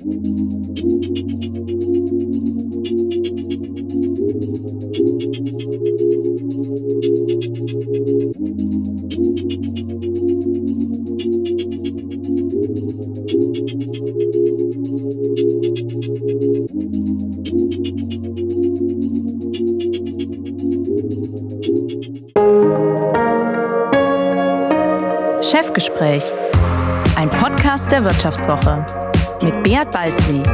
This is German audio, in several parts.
Chefgespräch, ein Podcast der Wirtschaftswoche mit Beat Balzli.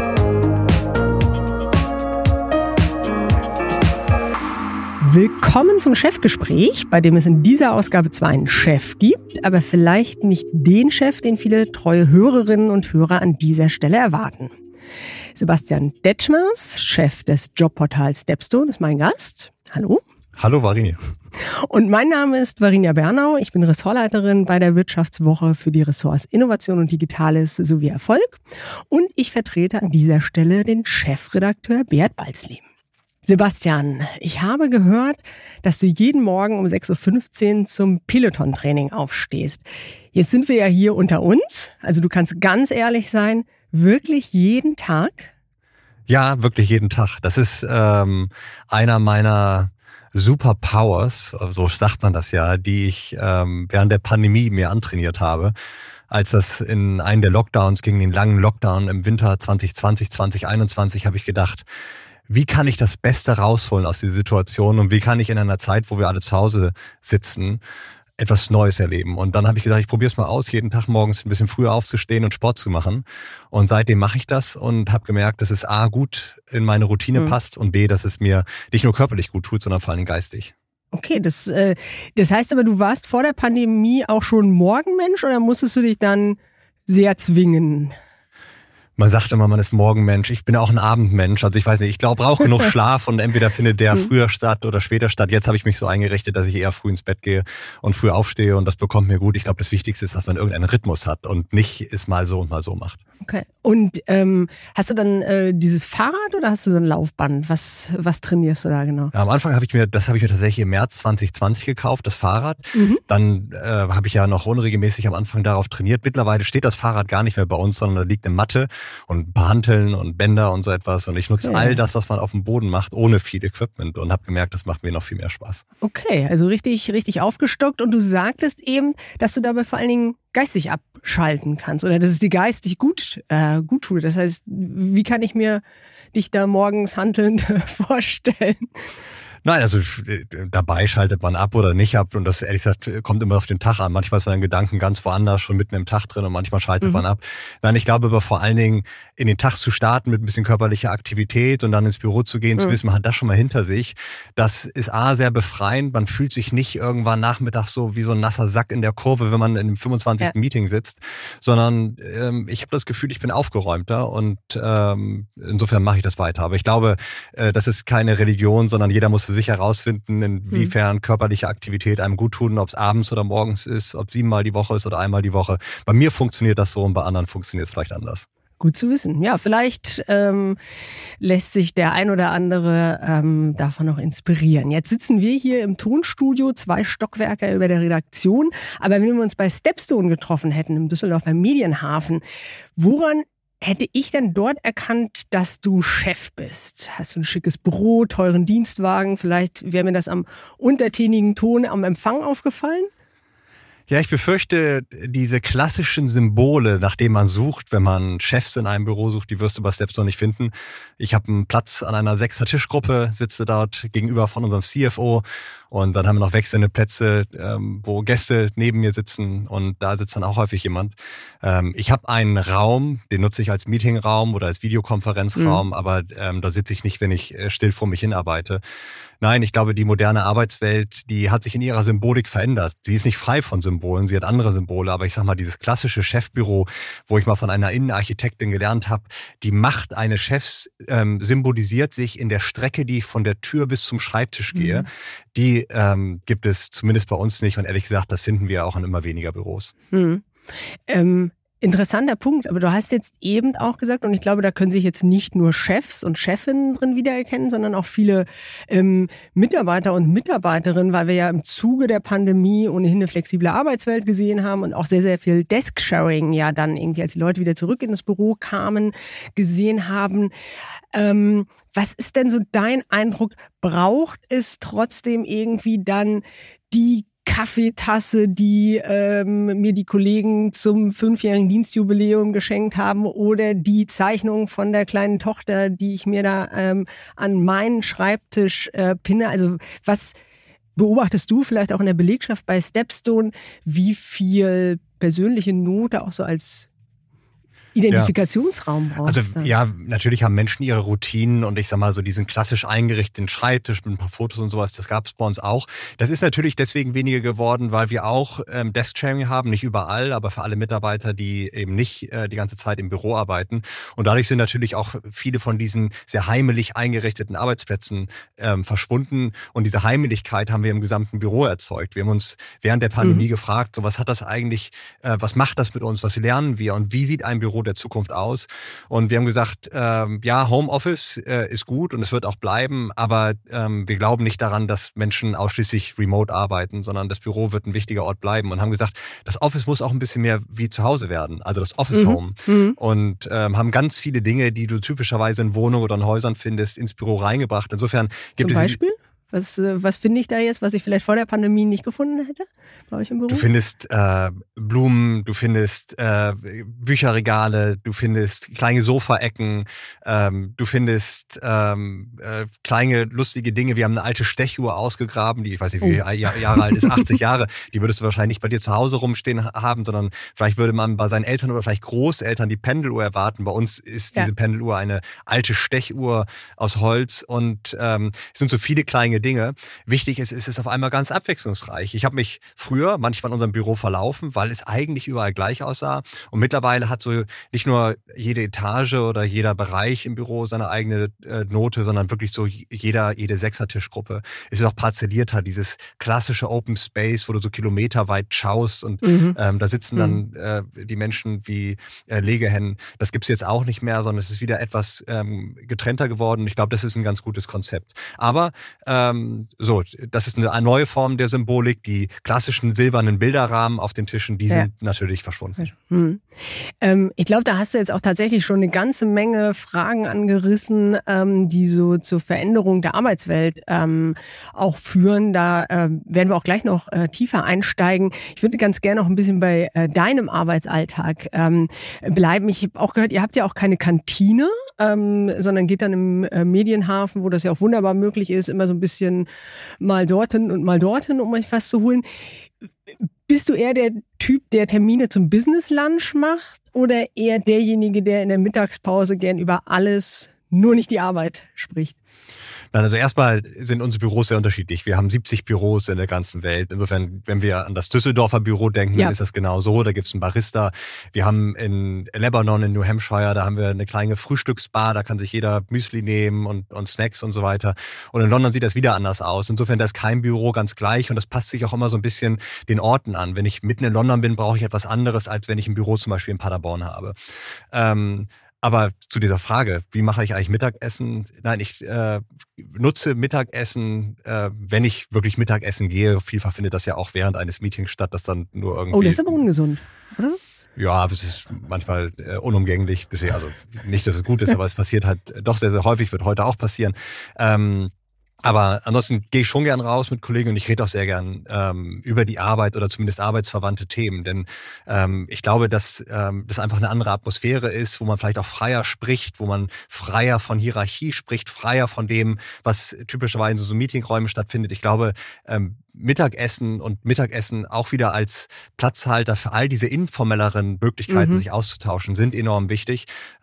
Willkommen zum Chefgespräch, bei dem es in dieser Ausgabe zwar einen Chef gibt, aber vielleicht nicht den Chef, den viele treue Hörerinnen und Hörer an dieser Stelle erwarten. Sebastian Detmers, Chef des Jobportals Stepstone, ist mein Gast. Hallo. Hallo Varinia. Und mein Name ist Varinia Bernau. Ich bin Ressortleiterin bei der Wirtschaftswoche für die Ressorts Innovation und Digitales sowie Erfolg. Und ich vertrete an dieser Stelle den Chefredakteur Beat Balzli. Sebastian, ich habe gehört, dass du jeden Morgen um 6.15 Uhr zum Peloton-Training aufstehst. Jetzt sind wir ja hier unter uns. Also du kannst ganz ehrlich sein, wirklich jeden Tag? Ja, wirklich jeden Tag. Das ist einer meiner Superpowers, so sagt man das ja, die ich während der Pandemie mir antrainiert habe. Als das in einen der Lockdowns ging, den langen Lockdown im Winter 2020, 2021, habe ich gedacht, wie kann ich das Beste rausholen aus dieser Situation und wie kann ich in einer Zeit, wo wir alle zu Hause sitzen, etwas Neues erleben. Und dann habe ich gesagt, ich probiere es mal aus, jeden Tag morgens ein bisschen früher aufzustehen und Sport zu machen. Und seitdem mache ich das und habe gemerkt, dass es A, gut in meine Routine passt und B, dass es mir nicht nur körperlich gut tut, sondern vor allem geistig. Okay, das heißt aber, du warst vor der Pandemie auch schon Morgenmensch oder musstest du dich dann sehr zwingen? Man sagt immer, man ist Morgenmensch. Ich bin auch ein Abendmensch. Also ich weiß nicht, ich glaube, brauche genug Schlaf und entweder findet der früher statt oder später statt. Jetzt habe ich mich so eingerichtet, dass ich eher früh ins Bett gehe und früh aufstehe und das bekommt mir gut. Ich glaube, das Wichtigste ist, dass man irgendeinen Rhythmus hat und nicht es mal so und mal so macht. Okay. Und hast du dann dieses Fahrrad oder hast du so ein Laufband? Was trainierst du da genau? Ja, am Anfang habe ich mir tatsächlich im März 2020 gekauft, das Fahrrad. Dann habe ich ja noch unregelmäßig am Anfang darauf trainiert. Mittlerweile steht das Fahrrad gar nicht mehr bei uns, sondern da liegt eine Matte und ein paar Hanteln und Bänder und so etwas. Und ich nutze all das, was man auf dem Boden macht, ohne viel Equipment und habe gemerkt, das macht mir noch viel mehr Spaß. Okay, also richtig aufgestockt. Und du sagtest eben, dass du dabei vor allen Dingen geistig abschalten kannst oder dass es dir geistig gut tut. Das heißt, wie kann ich mir dich da morgens hantelnd vorstellen? Nein, also dabei schaltet man ab oder nicht ab und das ehrlich gesagt kommt immer auf den Tag an. Manchmal ist man in Gedanken ganz woanders, schon mitten im Tag drin und manchmal schaltet man ab. Nein, ich glaube aber vor allen Dingen in den Tag zu starten mit ein bisschen körperlicher Aktivität und dann ins Büro zu gehen, zu wissen, man hat das schon mal hinter sich. Das ist A, sehr befreiend. Man fühlt sich nicht irgendwann nachmittags so wie so ein nasser Sack in der Kurve, wenn man in einem 25. Meeting sitzt, sondern ich habe das Gefühl, ich bin aufgeräumter und insofern mache ich das weiter. Aber ich glaube, das ist keine Religion, sondern jeder muss für sich herausfinden, inwiefern körperliche Aktivität einem gut tun, ob es abends oder morgens ist, ob 7-mal die Woche ist oder einmal die Woche. Bei mir funktioniert das so und bei anderen funktioniert es vielleicht anders. Gut zu wissen. Ja, vielleicht lässt sich der ein oder andere davon noch inspirieren. Jetzt sitzen wir hier im Tonstudio, 2 Stockwerke über der Redaktion. Aber wenn wir uns bei Stepstone getroffen hätten, im Düsseldorfer Medienhafen, woran hätte ich denn dort erkannt, dass du Chef bist? Hast du ein schickes Büro, teuren Dienstwagen? Vielleicht wäre mir das am untertänigen Ton am Empfang aufgefallen? Ja, ich befürchte, diese klassischen Symbole, nach denen man sucht, wenn man Chefs in einem Büro sucht, die wirst du bei Stepstone nicht finden. Ich habe einen Platz an einer 6er-Tischgruppe, sitze dort gegenüber von unserem CFO und dann haben wir noch wechselnde Plätze, wo Gäste neben mir sitzen und da sitzt dann auch häufig jemand. Ich habe einen Raum, den nutze ich als Meetingraum oder als Videokonferenzraum, aber da sitze ich nicht, wenn ich still vor mich hinarbeite. Nein, ich glaube, die moderne Arbeitswelt, die hat sich in ihrer Symbolik verändert. Sie ist nicht frei von Symbolen, sie hat andere Symbole, aber ich sag mal, dieses klassische Chefbüro, wo ich mal von einer Innenarchitektin gelernt habe, die Macht eines Chefs symbolisiert sich in der Strecke, die ich von der Tür bis zum Schreibtisch gehe. Die gibt es zumindest bei uns nicht und ehrlich gesagt, das finden wir auch an immer weniger Büros. Interessanter Punkt, aber du hast jetzt eben auch gesagt, und ich glaube, da können sich jetzt nicht nur Chefs und Chefinnen drin wiedererkennen, sondern auch viele Mitarbeiter und Mitarbeiterinnen, weil wir ja im Zuge der Pandemie ohnehin eine flexible Arbeitswelt gesehen haben und auch sehr, sehr viel Desk-Sharing ja dann irgendwie, als die Leute wieder zurück in das Büro kamen, gesehen haben. Was ist denn so dein Eindruck? Braucht es trotzdem irgendwie dann die Kaffeetasse, die mir die Kollegen zum 5-jährigen Dienstjubiläum geschenkt haben, oder die Zeichnung von der kleinen Tochter, die ich mir da an meinen Schreibtisch pinne? Also was beobachtest du vielleicht auch in der Belegschaft bei Stepstone, wie viel persönliche Note auch so als Identifikationsraum brauchst Also dann? ja, natürlich haben Menschen ihre Routinen und ich sag mal so diesen klassisch eingerichteten Schreibtisch mit ein paar Fotos und sowas, das gab es bei uns auch. Das ist natürlich deswegen weniger geworden, weil wir auch Desk-Sharing haben, nicht überall, aber für alle Mitarbeiter, die eben nicht die ganze Zeit im Büro arbeiten. Und dadurch sind natürlich auch viele von diesen sehr heimelig eingerichteten Arbeitsplätzen verschwunden und diese Heimeligkeit haben wir im gesamten Büro erzeugt. Wir haben uns während der Pandemie gefragt, so was hat das eigentlich, was macht das mit uns, was lernen wir und wie sieht ein Büro der Zukunft aus? Und wir haben gesagt, ja, Homeoffice ist gut und es wird auch bleiben, aber wir glauben nicht daran, dass Menschen ausschließlich remote arbeiten, sondern das Büro wird ein wichtiger Ort bleiben und haben gesagt, das Office muss auch ein bisschen mehr wie zu Hause werden, also das Office Home. Und haben ganz viele Dinge, die du typischerweise in Wohnungen oder in Häusern findest, ins Büro reingebracht. Insofern gibt Zum Beispiel? Was finde ich da jetzt, was ich vielleicht vor der Pandemie nicht gefunden hätte bei euch im Büro? Du findest Blumen, du findest Bücherregale, du findest kleine Sofaecken, du findest kleine lustige Dinge. Wir haben eine alte Stechuhr ausgegraben, die, ich weiß nicht, wie Jahre alt ist, 80 Jahre. Die würdest du wahrscheinlich nicht bei dir zu Hause rumstehen haben, sondern vielleicht würde man bei seinen Eltern oder vielleicht Großeltern die Pendeluhr erwarten. Bei uns ist diese Pendeluhr eine alte Stechuhr aus Holz und es sind so viele kleine Dinge. Wichtig ist, es ist auf einmal ganz abwechslungsreich. Ich habe mich früher manchmal in unserem Büro verlaufen, weil es eigentlich überall gleich aussah. Und mittlerweile hat so nicht nur jede Etage oder jeder Bereich im Büro seine eigene Note, sondern wirklich so jede Sechsertischgruppe. Es ist auch parzellierter, dieses klassische Open Space, wo du so kilometerweit schaust und da sitzen dann die Menschen wie Legehennen. Das gibt's jetzt auch nicht mehr, sondern es ist wieder etwas getrennter geworden. Ich glaube, das ist ein ganz gutes Konzept. Aber das ist eine neue Form der Symbolik. Die klassischen silbernen Bilderrahmen auf den Tischen, die sind natürlich verschwunden. Ich glaube, da hast du jetzt auch tatsächlich schon eine ganze Menge Fragen angerissen, die so zur Veränderung der Arbeitswelt auch führen. Da werden wir auch gleich noch tiefer einsteigen. Ich würde ganz gerne noch ein bisschen bei deinem Arbeitsalltag bleiben. Ich habe auch gehört, ihr habt ja auch keine Kantine, sondern geht dann im Medienhafen, wo das ja auch wunderbar möglich ist, immer so ein bisschen mal dorthin und mal dorthin, um euch was zu holen. Bist du eher der Typ, der Termine zum Business Lunch macht oder eher derjenige, der in der Mittagspause gern über alles, nur nicht die Arbeit spricht? Nein, also erstmal sind unsere Büros sehr unterschiedlich. Wir haben 70 Büros in der ganzen Welt. Insofern, wenn wir an das Düsseldorfer Büro denken, dann ist das genau so. Da gibt's einen Barista. Wir haben in Lebanon, in New Hampshire, da haben wir eine kleine Frühstücksbar. Da kann sich jeder Müsli nehmen und Snacks und so weiter. Und in London sieht das wieder anders aus. Insofern, da ist kein Büro ganz gleich und das passt sich auch immer so ein bisschen den Orten an. Wenn ich mitten in London bin, brauche ich etwas anderes, als wenn ich ein Büro zum Beispiel in Paderborn habe. Aber zu dieser Frage, wie mache ich eigentlich Mittagessen? Nein, ich nutze Mittagessen, wenn ich wirklich Mittagessen gehe. Vielfach findet das ja auch während eines Meetings statt, das dann nur irgendwie... Oh, das ist aber ungesund, oder? Ja, aber es ist manchmal unumgänglich. Also nicht, dass es gut ist, aber es passiert halt doch sehr, sehr häufig, wird heute auch passieren. Aber ansonsten gehe ich schon gern raus mit Kollegen und ich rede auch sehr gern über die Arbeit oder zumindest arbeitsverwandte Themen. Denn ich glaube, dass das einfach eine andere Atmosphäre ist, wo man vielleicht auch freier spricht, wo man freier von Hierarchie spricht, freier von dem, was typischerweise in so Meetingräumen stattfindet. Ich glaube, Mittagessen auch wieder als Platzhalter für all diese informelleren Möglichkeiten, sich auszutauschen, sind enorm wichtig.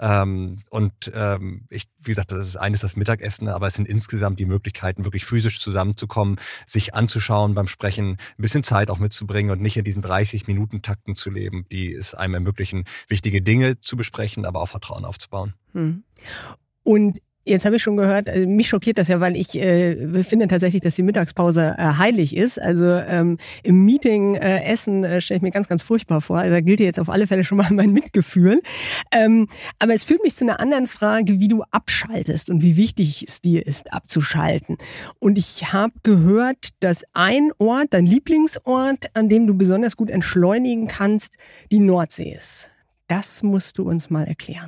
Wie gesagt, das ist eines das Mittagessen, aber es sind insgesamt die Möglichkeiten, wirklich physisch zusammenzukommen, sich anzuschauen beim Sprechen, ein bisschen Zeit auch mitzubringen und nicht in diesen 30-Minuten-Takten zu leben, die es einem ermöglichen, wichtige Dinge zu besprechen, aber auch Vertrauen aufzubauen. Und Jetzt habe ich schon gehört, mich schockiert das ja, weil ich finde tatsächlich, dass die Mittagspause heilig ist. Also im Meeting essen stelle ich mir ganz, ganz furchtbar vor. Also da gilt jetzt auf alle Fälle schon mal mein Mitgefühl. Aber es führt mich zu einer anderen Frage, wie du abschaltest und wie wichtig es dir ist, abzuschalten. Und ich habe gehört, dass ein Ort, dein Lieblingsort, an dem du besonders gut entschleunigen kannst, die Nordsee ist. Das musst du uns mal erklären.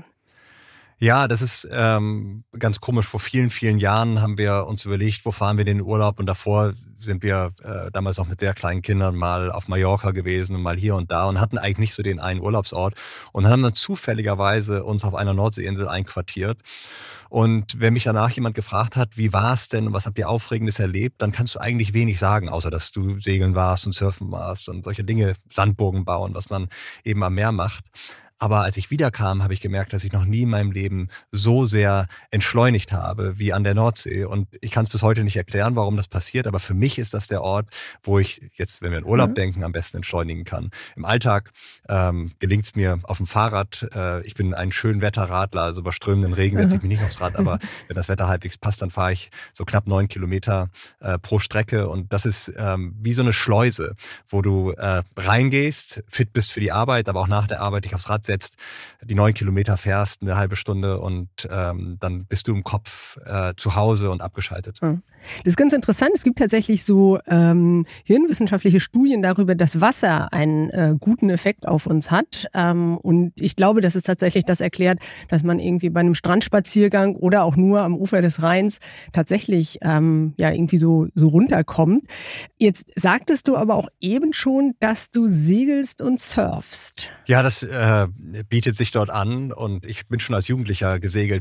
Ja, das ist ganz komisch. Vor vielen, vielen Jahren haben wir uns überlegt, wo fahren wir in den Urlaub, und davor sind wir damals noch mit sehr kleinen Kindern mal auf Mallorca gewesen und mal hier und da und hatten eigentlich nicht so den einen Urlaubsort und haben dann zufälligerweise uns auf einer Nordseeinsel einquartiert. Und wenn mich danach jemand gefragt hat, wie war es denn und was habt ihr Aufregendes erlebt, dann kannst du eigentlich wenig sagen, außer dass du segeln warst und surfen warst und solche Dinge, Sandburgen bauen, was man eben am Meer macht. Aber als ich wiederkam, habe ich gemerkt, dass ich noch nie in meinem Leben so sehr entschleunigt habe wie an der Nordsee. Und ich kann es bis heute nicht erklären, warum das passiert. Aber für mich ist das der Ort, wo ich jetzt, wenn wir an Urlaub denken, am besten entschleunigen kann. Im Alltag gelingt es mir auf dem Fahrrad. Ich bin ein Schönwetterradler, also bei strömenden Regen setze ich mich nicht aufs Rad. Aber wenn das Wetter halbwegs passt, dann fahre ich so knapp 9 Kilometer pro Strecke. Und das ist wie so eine Schleuse, wo du reingehst, fit bist für die Arbeit, aber auch nach der Arbeit dich aufs Rad setzt, die 9 Kilometer fährst, eine halbe Stunde und dann bist du im Kopf zu Hause und abgeschaltet. Das ist ganz interessant. Es gibt tatsächlich so hirnwissenschaftliche Studien darüber, dass Wasser einen guten Effekt auf uns hat. Und ich glaube, dass es tatsächlich das erklärt, dass man irgendwie bei einem Strandspaziergang oder auch nur am Ufer des Rheins tatsächlich irgendwie so runterkommt. Jetzt sagtest du aber auch eben schon, dass du segelst und surfst. Ja, das bietet sich dort an und ich bin schon als Jugendlicher gesegelt,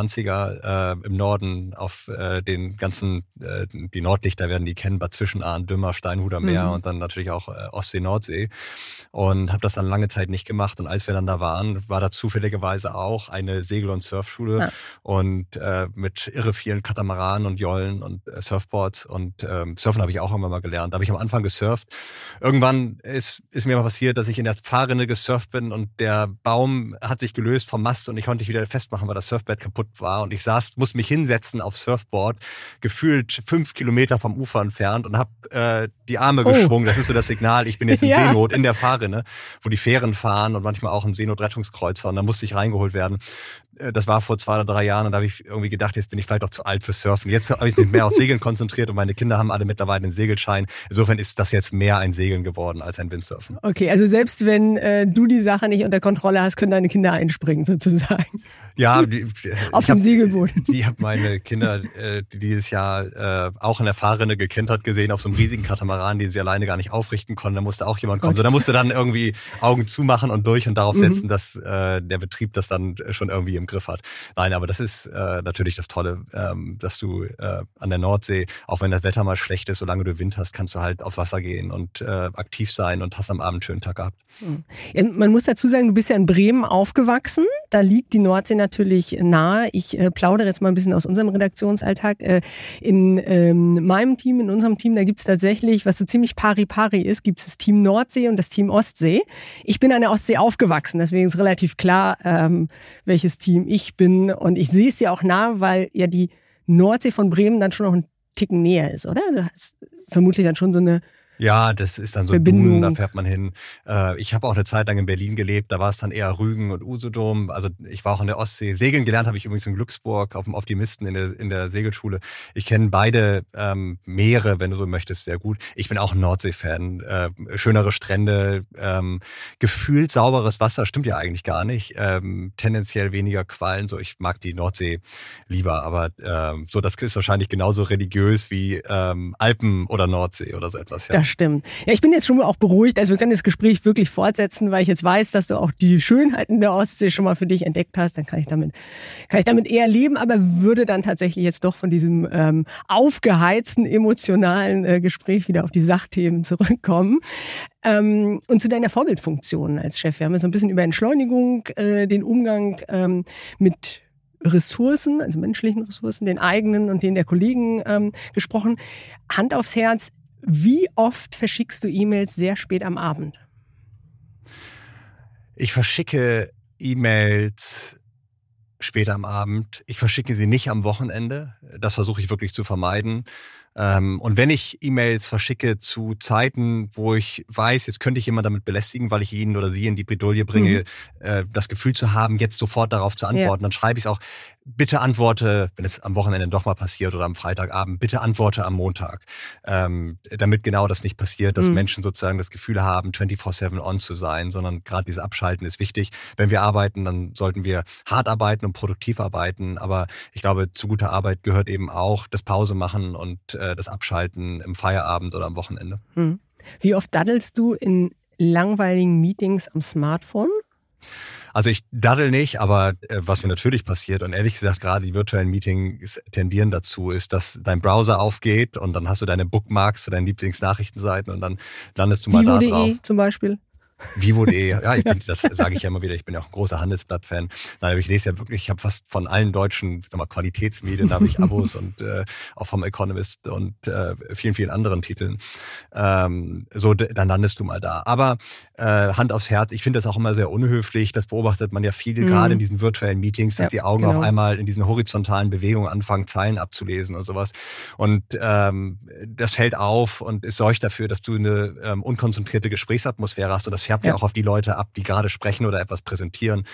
420er im Norden auf den ganzen, die Nordlichter werden die kennen, Bad Zwischenahn, Dümmer, Steinhuder Meer und dann natürlich auch Ostsee, Nordsee, und habe das dann lange Zeit nicht gemacht, und als wir dann da waren, war da zufälligerweise auch eine Segel- und Surfschule und mit irre vielen Katamaranen und Jollen und Surfboards, und Surfen habe ich auch irgendwann mal gelernt. Da habe ich am Anfang gesurft. Irgendwann ist mir mal passiert, dass ich in der Fahrrinne gesurft bin und der Baum hat sich gelöst vom Mast und ich konnte nicht wieder festmachen, weil das Surfbrett kaputt war, und ich musste mich hinsetzen aufs Surfboard, gefühlt 5 Kilometer vom Ufer entfernt, und habe die Arme geschwungen. Das ist so das Signal, ich bin jetzt in Seenot in der Fahrrinne, wo die Fähren fahren und manchmal auch ein Seenotrettungskreuzer, und da musste ich reingeholt werden. Das war vor 2 oder 3 Jahren, und da habe ich irgendwie gedacht, jetzt bin ich vielleicht auch zu alt für Surfen. Jetzt habe ich mich mehr auf Segeln konzentriert und meine Kinder haben alle mittlerweile einen Segelschein. Insofern ist das jetzt mehr ein Segeln geworden als ein Windsurfen. Okay, also selbst wenn du die Sache nicht unter Kontrolle hast, können deine Kinder einspringen sozusagen. Ja, auf dem Segelboot. Ich habe meine Kinder dieses Jahr auch in der Fahrrinne gekentert gesehen, auf so einem riesigen Katamaran, den sie alleine gar nicht aufrichten konnten. Da musste auch jemand kommen. So, da musste dann irgendwie Augen zumachen und durch und darauf setzen, dass der Betrieb das dann schon irgendwie im Griff hat. Nein, aber das ist natürlich das Tolle, dass du an der Nordsee, auch wenn das Wetter mal schlecht ist, solange du Wind hast, kannst du halt aufs Wasser gehen und aktiv sein und hast am Abend einen schönen Tag gehabt. Ja, man muss dazu sagen, du bist ja in Bremen aufgewachsen. Da liegt die Nordsee natürlich nahe. Ich plaudere jetzt mal ein bisschen aus unserem Redaktionsalltag. In meinem Team, in unserem Team, da gibt's tatsächlich, was so ziemlich pari-pari ist, gibt's das Team Nordsee und das Team Ostsee. Ich bin an der Ostsee aufgewachsen, deswegen ist relativ klar, welches Team ich bin. Und ich sehe es ja auch nah, weil ja die Nordsee von Bremen dann schon noch einen Ticken näher ist, oder? Du hast vermutlich dann schon so eine Ja, das ist dann so Dunen, da fährt man hin. Ich habe auch eine Zeit lang in Berlin gelebt, da war es dann eher Rügen und Usedom. Also ich war auch in der Ostsee. Segeln gelernt habe ich übrigens in Glücksburg auf dem Optimisten in der Segelschule. Ich kenne beide Meere, wenn du so möchtest, sehr gut. Ich bin auch ein Nordsee-Fan. Schönere Strände, gefühlt sauberes Wasser, stimmt ja eigentlich gar nicht. Tendenziell weniger Quallen. So, ich mag die Nordsee lieber, aber so, das ist wahrscheinlich genauso religiös wie Alpen oder Nordsee oder so etwas. Ja. Das stimmt. Ja, ich bin jetzt schon auch beruhigt. Also wir können das Gespräch wirklich fortsetzen, weil ich jetzt weiß, dass du auch die Schönheiten der Ostsee schon mal für dich entdeckt hast. Dann kann ich damit eher leben, aber würde dann tatsächlich jetzt doch von diesem aufgeheizten, emotionalen Gespräch wieder auf die Sachthemen zurückkommen. Und zu deiner Vorbildfunktion als Chef. Wir haben ja so ein bisschen über Entschleunigung, den Umgang mit Ressourcen, also menschlichen Ressourcen, den eigenen und den der Kollegen gesprochen. Hand aufs Herz. Wie oft verschickst du E-Mails sehr spät am Abend? Ich verschicke E-Mails später am Abend. Ich verschicke sie nicht am Wochenende. Das versuche ich wirklich zu vermeiden. Und wenn ich E-Mails verschicke zu Zeiten, wo ich weiß, jetzt könnte ich jemand damit belästigen, weil ich ihn oder sie in die Bredouille bringe, das Gefühl zu haben, jetzt sofort darauf zu antworten, dann schreibe ich es auch, bitte antworte, wenn es am Wochenende doch mal passiert oder am Freitagabend, bitte antworte am Montag. Damit genau das nicht passiert, dass Menschen sozusagen das Gefühl haben, 24/7 on zu sein, sondern gerade dieses Abschalten ist wichtig. Wenn wir arbeiten, dann sollten wir hart arbeiten und produktiv arbeiten, aber ich glaube, zu guter Arbeit gehört eben auch das Pause machen und das Abschalten im Feierabend oder am Wochenende. Wie oft daddelst du in langweiligen Meetings am Smartphone? Also ich daddel nicht, aber was mir natürlich passiert und ehrlich gesagt gerade die virtuellen Meetings tendieren dazu, ist, dass dein Browser aufgeht und dann hast du deine Bookmarks zu deinen Lieblingsnachrichtenseiten und dann landest du mal da drauf. Vivo.de zum Beispiel. Vivo.de, ja, das sage ich ja immer wieder, ich bin ja auch ein großer Handelsblatt-Fan. Nein, aber ich lese ja wirklich, ich habe fast von allen deutschen Qualitätsmedien, da habe ich Abos und auch vom Economist und vielen, vielen anderen Titeln. Dann landest du mal da. Aber Hand aufs Herz, ich finde das auch immer sehr unhöflich, das beobachtet man ja viel, gerade in diesen virtuellen Meetings, dass die Augen auf einmal in diesen horizontalen Bewegungen anfangen, Zeilen abzulesen und sowas. Und das fällt auf und es sorgt dafür, dass du eine unkonzentrierte Gesprächsatmosphäre hast und das färbt ja auch auf die Leute ab, die gerade sprechen oder etwas präsentieren.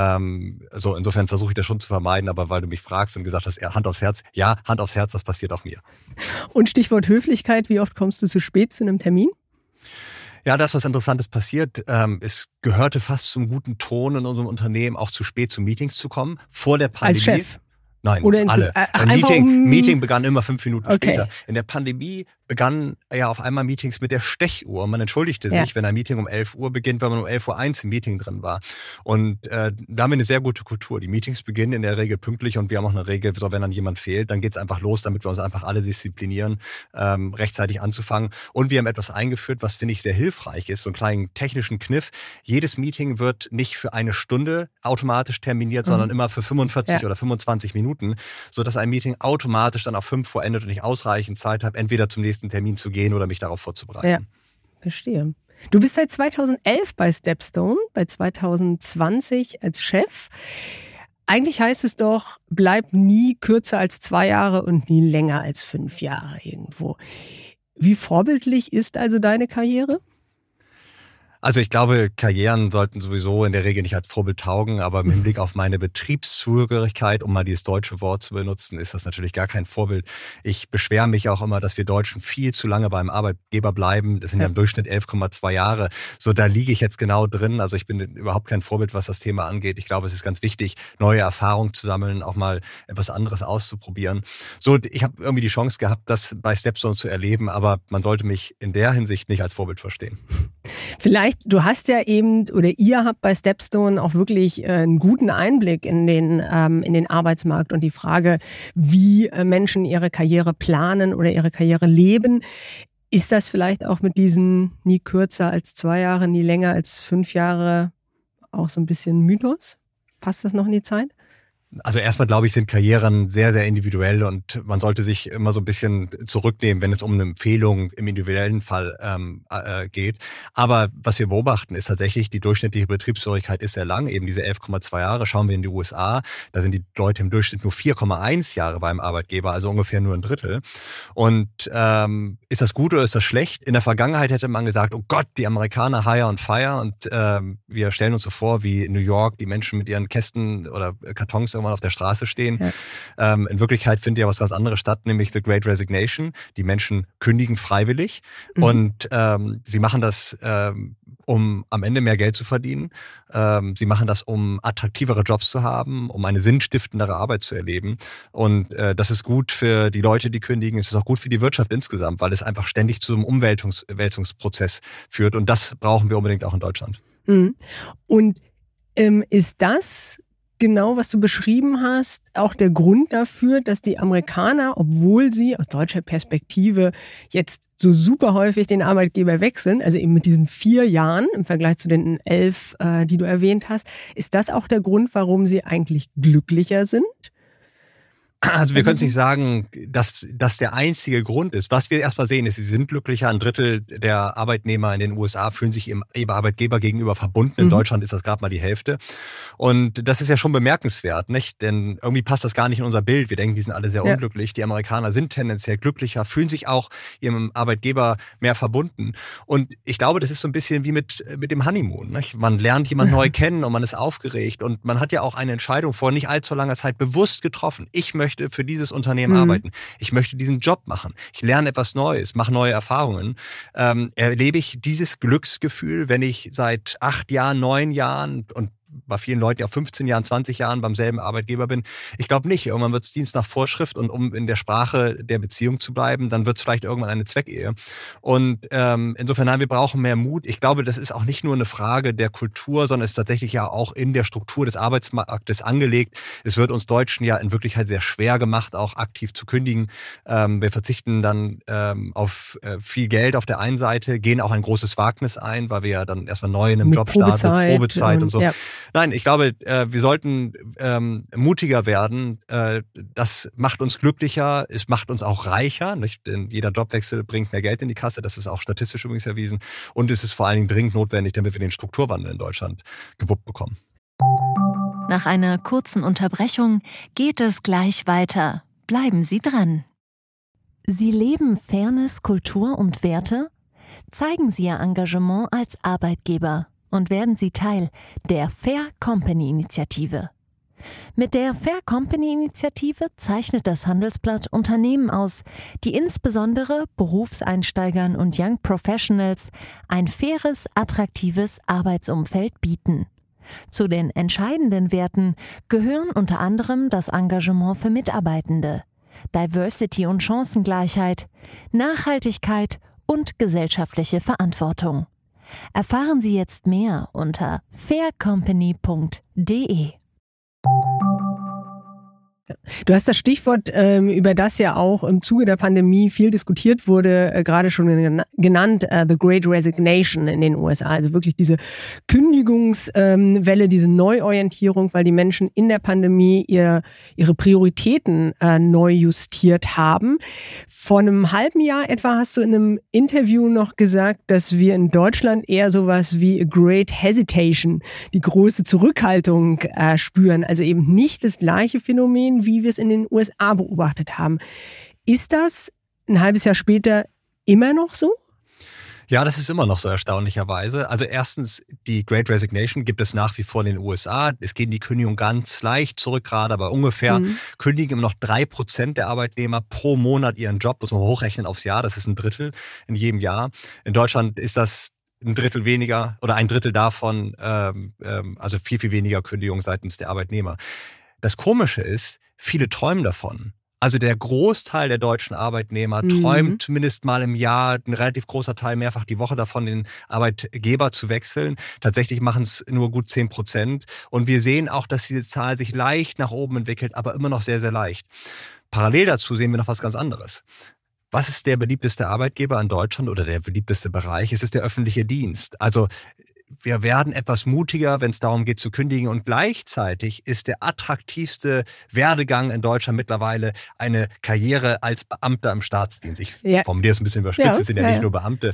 Insofern versuche ich das schon zu vermeiden, aber weil du mich fragst und gesagt hast, Hand aufs Herz, ja, Hand aufs Herz, das passiert auch mir. Und Stichwort Höflichkeit, wie oft kommst du zu spät zu einem Termin? Ja, das, was Interessantes passiert, es gehörte fast zum guten Ton in unserem Unternehmen, auch zu spät zu Meetings zu kommen, vor der Pandemie. Als Chef? Nein, oder alle. Meeting begann immer 5 Minuten später. In der Pandemie begannen ja auf einmal Meetings mit der Stechuhr. Man entschuldigte sich, wenn ein Meeting um 11 Uhr beginnt, weil man um 11:01 Uhr im Meeting drin war. Und da haben wir eine sehr gute Kultur. Die Meetings beginnen in der Regel pünktlich und wir haben auch eine Regel, so wenn dann jemand fehlt, dann geht's einfach los, damit wir uns einfach alle disziplinieren, rechtzeitig anzufangen. Und wir haben etwas eingeführt, was finde ich sehr hilfreich ist, so einen kleinen technischen Kniff. Jedes Meeting wird nicht für eine Stunde automatisch terminiert, sondern immer für 45 oder 25 Minuten, sodass ein Meeting automatisch dann auf 5 Uhr endet und ich ausreichend Zeit habe, entweder zum nächsten Termin zu gehen oder mich darauf vorzubereiten. Ja, verstehe. Du bist seit 2011 bei StepStone, bei 2020 als Chef. Eigentlich heißt es doch, bleib nie kürzer als 2 Jahre und nie länger als 5 Jahre irgendwo. Wie vorbildlich ist also deine Karriere? Also ich glaube, Karrieren sollten sowieso in der Regel nicht als Vorbild taugen, aber im Hinblick auf meine Betriebszugehörigkeit, um mal dieses deutsche Wort zu benutzen, ist das natürlich gar kein Vorbild. Ich beschwere mich auch immer, dass wir Deutschen viel zu lange beim Arbeitgeber bleiben. Das sind ja im Durchschnitt 11,2 Jahre. So, da liege ich jetzt genau drin. Also ich bin überhaupt kein Vorbild, was das Thema angeht. Ich glaube, es ist ganz wichtig, neue Erfahrungen zu sammeln, auch mal etwas anderes auszuprobieren. So, ich habe irgendwie die Chance gehabt, das bei StepStone zu erleben, aber man sollte mich in der Hinsicht nicht als Vorbild verstehen. Vielleicht, du hast ja eben, oder ihr habt bei StepStone auch wirklich einen guten Einblick in den Arbeitsmarkt und die Frage, wie Menschen ihre Karriere planen oder ihre Karriere leben. Ist das vielleicht auch mit diesen nie kürzer als 2 Jahre, nie länger als 5 Jahre auch so ein bisschen Mythos? Passt das noch in die Zeit? Also erstmal glaube ich, sind Karrieren sehr, sehr individuell und man sollte sich immer so ein bisschen zurücknehmen, wenn es um eine Empfehlung im individuellen Fall geht. Aber was wir beobachten, ist tatsächlich, die durchschnittliche Betriebsfähigkeit ist sehr lang, eben diese 11,2 Jahre. Schauen wir in die USA, da sind die Leute im Durchschnitt nur 4,1 Jahre beim Arbeitgeber, also ungefähr nur ein Drittel. Und ist das gut oder ist das schlecht? In der Vergangenheit hätte man gesagt, oh Gott, die Amerikaner hire and fire und wir stellen uns so vor, wie in New York die Menschen mit ihren Kästen oder Kartons irgendwann auf der Straße stehen. Ja. In Wirklichkeit findet ja was ganz anderes statt, nämlich The Great Resignation. Die Menschen kündigen freiwillig und sie machen das, um am Ende mehr Geld zu verdienen. Sie machen das, um attraktivere Jobs zu haben, um eine sinnstiftendere Arbeit zu erleben. Und das ist gut für die Leute, die kündigen. Es ist auch gut für die Wirtschaft insgesamt, weil es einfach ständig zu einem Umwälzungsprozess führt. Und das brauchen wir unbedingt auch in Deutschland. Und ist das genau, was du beschrieben hast, auch der Grund dafür, dass die Amerikaner, obwohl sie aus deutscher Perspektive jetzt so super häufig den Arbeitgeber wechseln, also eben mit diesen 4 Jahren im Vergleich zu den 11, die du erwähnt hast, ist das auch der Grund, warum sie eigentlich glücklicher sind? Also wir können es nicht sagen, dass das der einzige Grund ist. Was wir erstmal sehen, ist, sie sind glücklicher. 1/3 der Arbeitnehmer in den USA fühlen sich ihrem Arbeitgeber gegenüber verbunden. In Deutschland ist das gerade mal die Hälfte. Und das ist ja schon bemerkenswert, nicht? Denn irgendwie passt das gar nicht in unser Bild. Wir denken, die sind alle sehr unglücklich. Die Amerikaner sind tendenziell glücklicher, fühlen sich auch ihrem Arbeitgeber mehr verbunden. Und ich glaube, das ist so ein bisschen wie mit dem Honeymoon, nicht? Man lernt jemanden neu kennen und man ist aufgeregt. Und man hat ja auch eine Entscheidung vor nicht allzu langer Zeit bewusst getroffen. Ich möchte für dieses Unternehmen arbeiten. Ich möchte diesen Job machen. Ich lerne etwas Neues, mache neue Erfahrungen. Erlebe ich dieses Glücksgefühl, wenn ich seit 8 Jahren, 9 Jahren und bei vielen Leuten ja 15 Jahren, 20 Jahren beim selben Arbeitgeber bin? Ich glaube nicht. Irgendwann wird es Dienst nach Vorschrift und um in der Sprache der Beziehung zu bleiben, dann wird es vielleicht irgendwann eine Zweckehe. Und insofern, nein, wir brauchen mehr Mut. Ich glaube, das ist auch nicht nur eine Frage der Kultur, sondern es ist tatsächlich ja auch in der Struktur des Arbeitsmarktes angelegt. Es wird uns Deutschen ja in Wirklichkeit sehr schwer gemacht, auch aktiv zu kündigen. Wir verzichten dann auf viel Geld auf der einen Seite, gehen auch ein großes Wagnis ein, weil wir ja dann erstmal neu in einem Job starten, Probezeit und so. Ja. Nein, ich glaube, wir sollten mutiger werden. Das macht uns glücklicher, es macht uns auch reicher, nicht? Denn jeder Jobwechsel bringt mehr Geld in die Kasse, das ist auch statistisch übrigens erwiesen. Und es ist vor allen Dingen dringend notwendig, damit wir den Strukturwandel in Deutschland gewuppt bekommen. Nach einer kurzen Unterbrechung geht es gleich weiter. Bleiben Sie dran. Sie leben Fairness, Kultur und Werte? Zeigen Sie Ihr Engagement als Arbeitgeber und werden Sie Teil der Fair Company Initiative. Mit der Fair Company Initiative zeichnet das Handelsblatt Unternehmen aus, die insbesondere Berufseinsteigern und Young Professionals ein faires, attraktives Arbeitsumfeld bieten. Zu den entscheidenden Werten gehören unter anderem das Engagement für Mitarbeitende, Diversity und Chancengleichheit, Nachhaltigkeit und gesellschaftliche Verantwortung. Erfahren Sie jetzt mehr unter faircompany.de. Du hast das Stichwort, über das ja auch im Zuge der Pandemie viel diskutiert wurde, gerade schon genannt, The Great Resignation in den USA. Also wirklich diese Kündigungswelle, diese Neuorientierung, weil die Menschen in der Pandemie ihre Prioritäten neu justiert haben. Vor einem halben Jahr etwa hast du in einem Interview noch gesagt, dass wir in Deutschland eher sowas wie a Great Hesitation, die große Zurückhaltung spüren. Also eben nicht das gleiche Phänomen, wie wir es in den USA beobachtet haben. Ist das ein halbes Jahr später immer noch so? Ja, das ist immer noch so erstaunlicherweise. Also erstens, die Great Resignation gibt es nach wie vor in den USA. Es gehen die Kündigungen ganz leicht zurück, gerade aber ungefähr kündigen immer noch 3% der Arbeitnehmer pro Monat ihren Job. Muss man hochrechnen aufs Jahr, das ist 1/3 in jedem Jahr. In Deutschland ist das 1/3 weniger oder 1/3 davon, also viel, viel weniger Kündigungen seitens der Arbeitnehmer. Das Komische ist, viele träumen davon. Also der Großteil der deutschen Arbeitnehmer träumt zumindest mal im Jahr, ein relativ großer Teil mehrfach die Woche davon, den Arbeitgeber zu wechseln. Tatsächlich machen es nur gut 10%. Und wir sehen auch, dass diese Zahl sich leicht nach oben entwickelt, aber immer noch sehr, sehr leicht. Parallel dazu sehen wir noch was ganz anderes. Was ist der beliebteste Arbeitgeber in Deutschland oder der beliebteste Bereich? Es ist der öffentliche Dienst. Also wir werden etwas mutiger, wenn es darum geht zu kündigen. Und gleichzeitig ist der attraktivste Werdegang in Deutschland mittlerweile eine Karriere als Beamter im Staatsdienst. Ich formuliere es ein bisschen überspitzt, es sind ja nicht nur Beamte.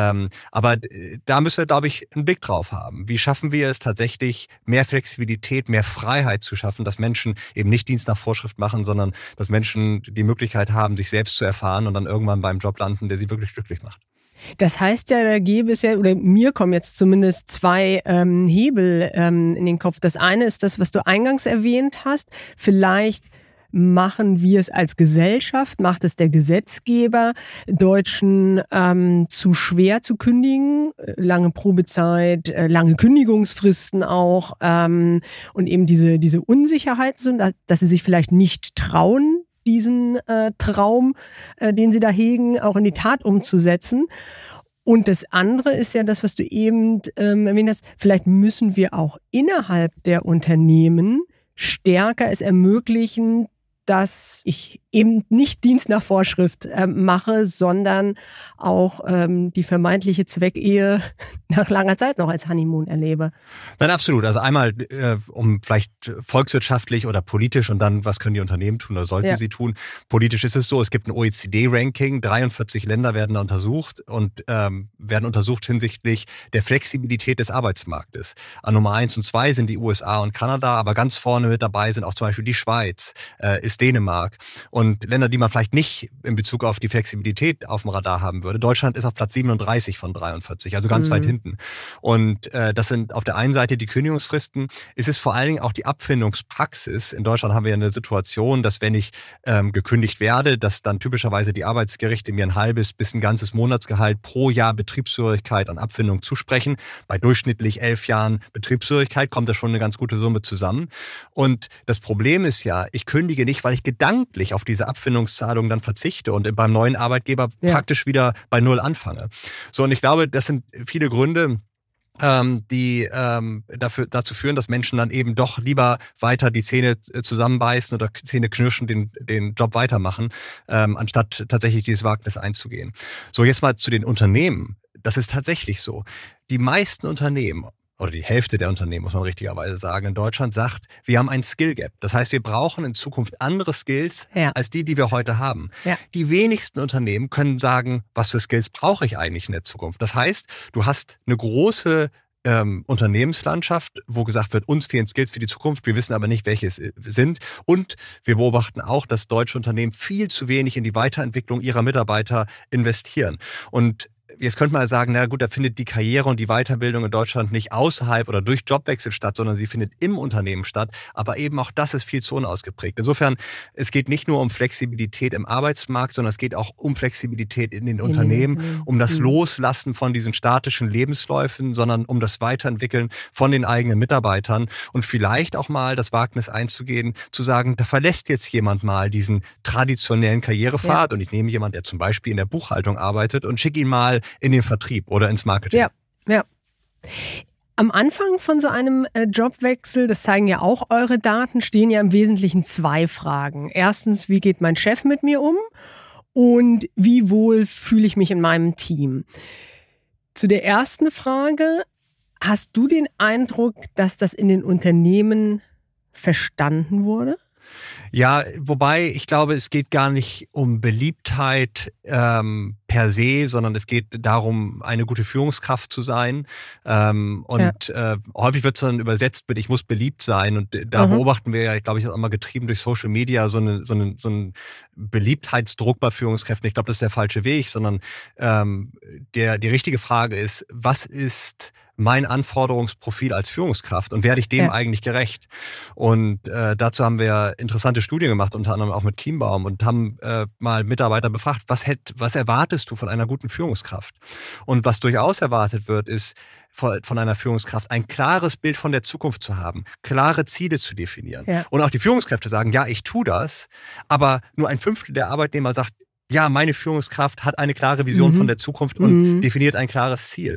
Aber da müssen wir, glaube ich, einen Blick drauf haben. Wie schaffen wir es tatsächlich, mehr Flexibilität, mehr Freiheit zu schaffen, dass Menschen eben nicht Dienst nach Vorschrift machen, sondern dass Menschen die Möglichkeit haben, sich selbst zu erfahren und dann irgendwann beim Job landen, der sie wirklich glücklich macht. Das heißt ja, da gäbe es ja, oder mir kommen jetzt zumindest 2 Hebel in den Kopf. Das eine ist das, was du eingangs erwähnt hast. Vielleicht machen wir es als Gesellschaft, macht es der Gesetzgeber Deutschen zu schwer zu kündigen. Lange Probezeit, lange Kündigungsfristen auch und eben diese Unsicherheit, dass sie sich vielleicht nicht trauen, diesen Traum, den sie da hegen, auch in die Tat umzusetzen. Und das andere ist ja das, was du eben erwähnt hast, vielleicht müssen wir auch innerhalb der Unternehmen stärker es ermöglichen, dass ich eben nicht Dienst nach Vorschrift mache, sondern auch die vermeintliche Zweckehe nach langer Zeit noch als Honeymoon erlebe. Nein, absolut. Also einmal, um vielleicht volkswirtschaftlich oder politisch und dann, was können die Unternehmen tun oder sollten sie tun. Politisch ist es so, es gibt ein OECD-Ranking, 43 Länder werden da untersucht und werden untersucht hinsichtlich der Flexibilität des Arbeitsmarktes. An Nummer 1 und 2 sind die USA und Kanada, aber ganz vorne mit dabei sind auch zum Beispiel die Schweiz, ist Dänemark und Länder, die man vielleicht nicht in Bezug auf die Flexibilität auf dem Radar haben würde. Deutschland ist auf Platz 37 von 43, also ganz weit hinten. Und das sind auf der einen Seite die Kündigungsfristen. Es ist vor allen Dingen auch die Abfindungspraxis. In Deutschland haben wir eine Situation, dass wenn ich gekündigt werde, dass dann typischerweise die Arbeitsgerichte mir ein halbes bis ein ganzes Monatsgehalt pro Jahr Betriebsführigkeit an Abfindung zusprechen. Bei durchschnittlich 11 Jahren Betriebsführigkeit kommt da schon eine ganz gute Summe zusammen. Und das Problem ist ja, ich kündige nicht, weil ich gedanklich auf diese Abfindungszahlung dann verzichte und beim neuen Arbeitgeber praktisch wieder bei Null anfange. So, und ich glaube, das sind viele Gründe, die dazu führen, dass Menschen dann eben doch lieber weiter die Zähne zusammenbeißen oder Zähne knirschen, den Job weitermachen, anstatt tatsächlich dieses Wagnis einzugehen. So, jetzt mal zu den Unternehmen. Das ist tatsächlich so. Die meisten Unternehmen, oder die Hälfte der Unternehmen, muss man richtigerweise sagen, in Deutschland sagt, wir haben ein Skill Gap. Das heißt, wir brauchen in Zukunft andere Skills als die wir heute haben. Ja. Die wenigsten Unternehmen können sagen, was für Skills brauche ich eigentlich in der Zukunft. Das heißt, du hast eine große Unternehmenslandschaft, wo gesagt wird, uns fehlen Skills für die Zukunft, wir wissen aber nicht, welche es sind. Und wir beobachten auch, dass deutsche Unternehmen viel zu wenig in die Weiterentwicklung ihrer Mitarbeiter investieren. Und jetzt könnte man sagen, na gut, da findet die Karriere und die Weiterbildung in Deutschland nicht außerhalb oder durch Jobwechsel statt, sondern sie findet im Unternehmen statt. Aber eben auch das ist viel zu unausgeprägt. Insofern, es geht nicht nur um Flexibilität im Arbeitsmarkt, sondern es geht auch um Flexibilität in den Unternehmen, um das Loslassen von diesen statischen Lebensläufen, sondern um das Weiterentwickeln von den eigenen Mitarbeitern und vielleicht auch mal das Wagnis einzugehen, zu sagen, da verlässt jetzt jemand mal diesen traditionellen Karrierepfad und ich nehme jemanden, der zum Beispiel in der Buchhaltung arbeitet und schicke ihn mal in den Vertrieb oder ins Marketing. Ja. Am Anfang von so einem Jobwechsel, das zeigen ja auch eure Daten, stehen ja im Wesentlichen 2 Fragen. Erstens, wie geht mein Chef mit mir um? Und wie wohl fühle ich mich in meinem Team? Zu der ersten Frage, hast du den Eindruck, dass das in den Unternehmen verstanden wurde? Ja, wobei ich glaube, es geht gar nicht um Beliebtheit per se, sondern es geht darum, eine gute Führungskraft zu sein. Häufig wird es dann übersetzt mit, ich muss beliebt sein. Und da beobachten wir ja, glaube ich, auch immer getrieben durch Social Media so einen Beliebtheitsdruck bei Führungskräften. Ich glaube, das ist der falsche Weg, sondern die richtige Frage ist, was ist mein Anforderungsprofil als Führungskraft und werde ich dem eigentlich gerecht? Und dazu haben wir interessante Studien gemacht, unter anderem auch mit Kienbaum und haben mal Mitarbeiter befragt, was erwartest du von einer guten Führungskraft? Und was durchaus erwartet wird, ist von einer Führungskraft ein klares Bild von der Zukunft zu haben, klare Ziele zu definieren. Ja. Und auch die Führungskräfte sagen, ja, ich tue das, aber nur 1/5 der Arbeitnehmer sagt, ja, meine Führungskraft hat eine klare Vision von der Zukunft und definiert ein klares Ziel.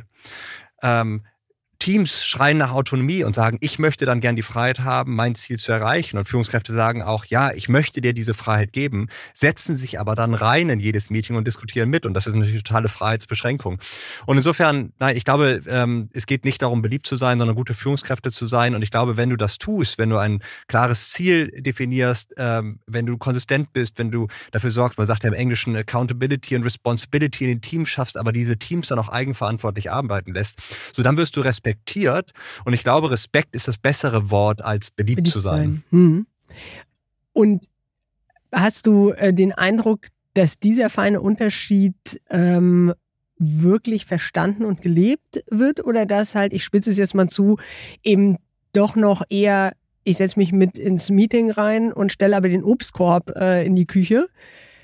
Teams schreien nach Autonomie und sagen, ich möchte dann gern die Freiheit haben, mein Ziel zu erreichen. Und Führungskräfte sagen auch, ja, ich möchte dir diese Freiheit geben, setzen sich aber dann rein in jedes Meeting und diskutieren mit. Und das ist eine totale Freiheitsbeschränkung. Und insofern, nein, ich glaube, es geht nicht darum, beliebt zu sein, sondern gute Führungskräfte zu sein. Und ich glaube, wenn du das tust, wenn du ein klares Ziel definierst, wenn du konsistent bist, wenn du dafür sorgst, man sagt ja im Englischen Accountability und Responsibility in den Teams schaffst, aber diese Teams dann auch eigenverantwortlich arbeiten lässt, so dann wirst du respektiert. Und ich glaube, Respekt ist das bessere Wort, als beliebt zu sein. Und hast du den Eindruck, dass dieser feine Unterschied wirklich verstanden und gelebt wird? Oder dass halt, ich spitze es jetzt mal zu, eben doch noch eher, ich setze mich mit ins Meeting rein und stelle aber den Obstkorb in die Küche?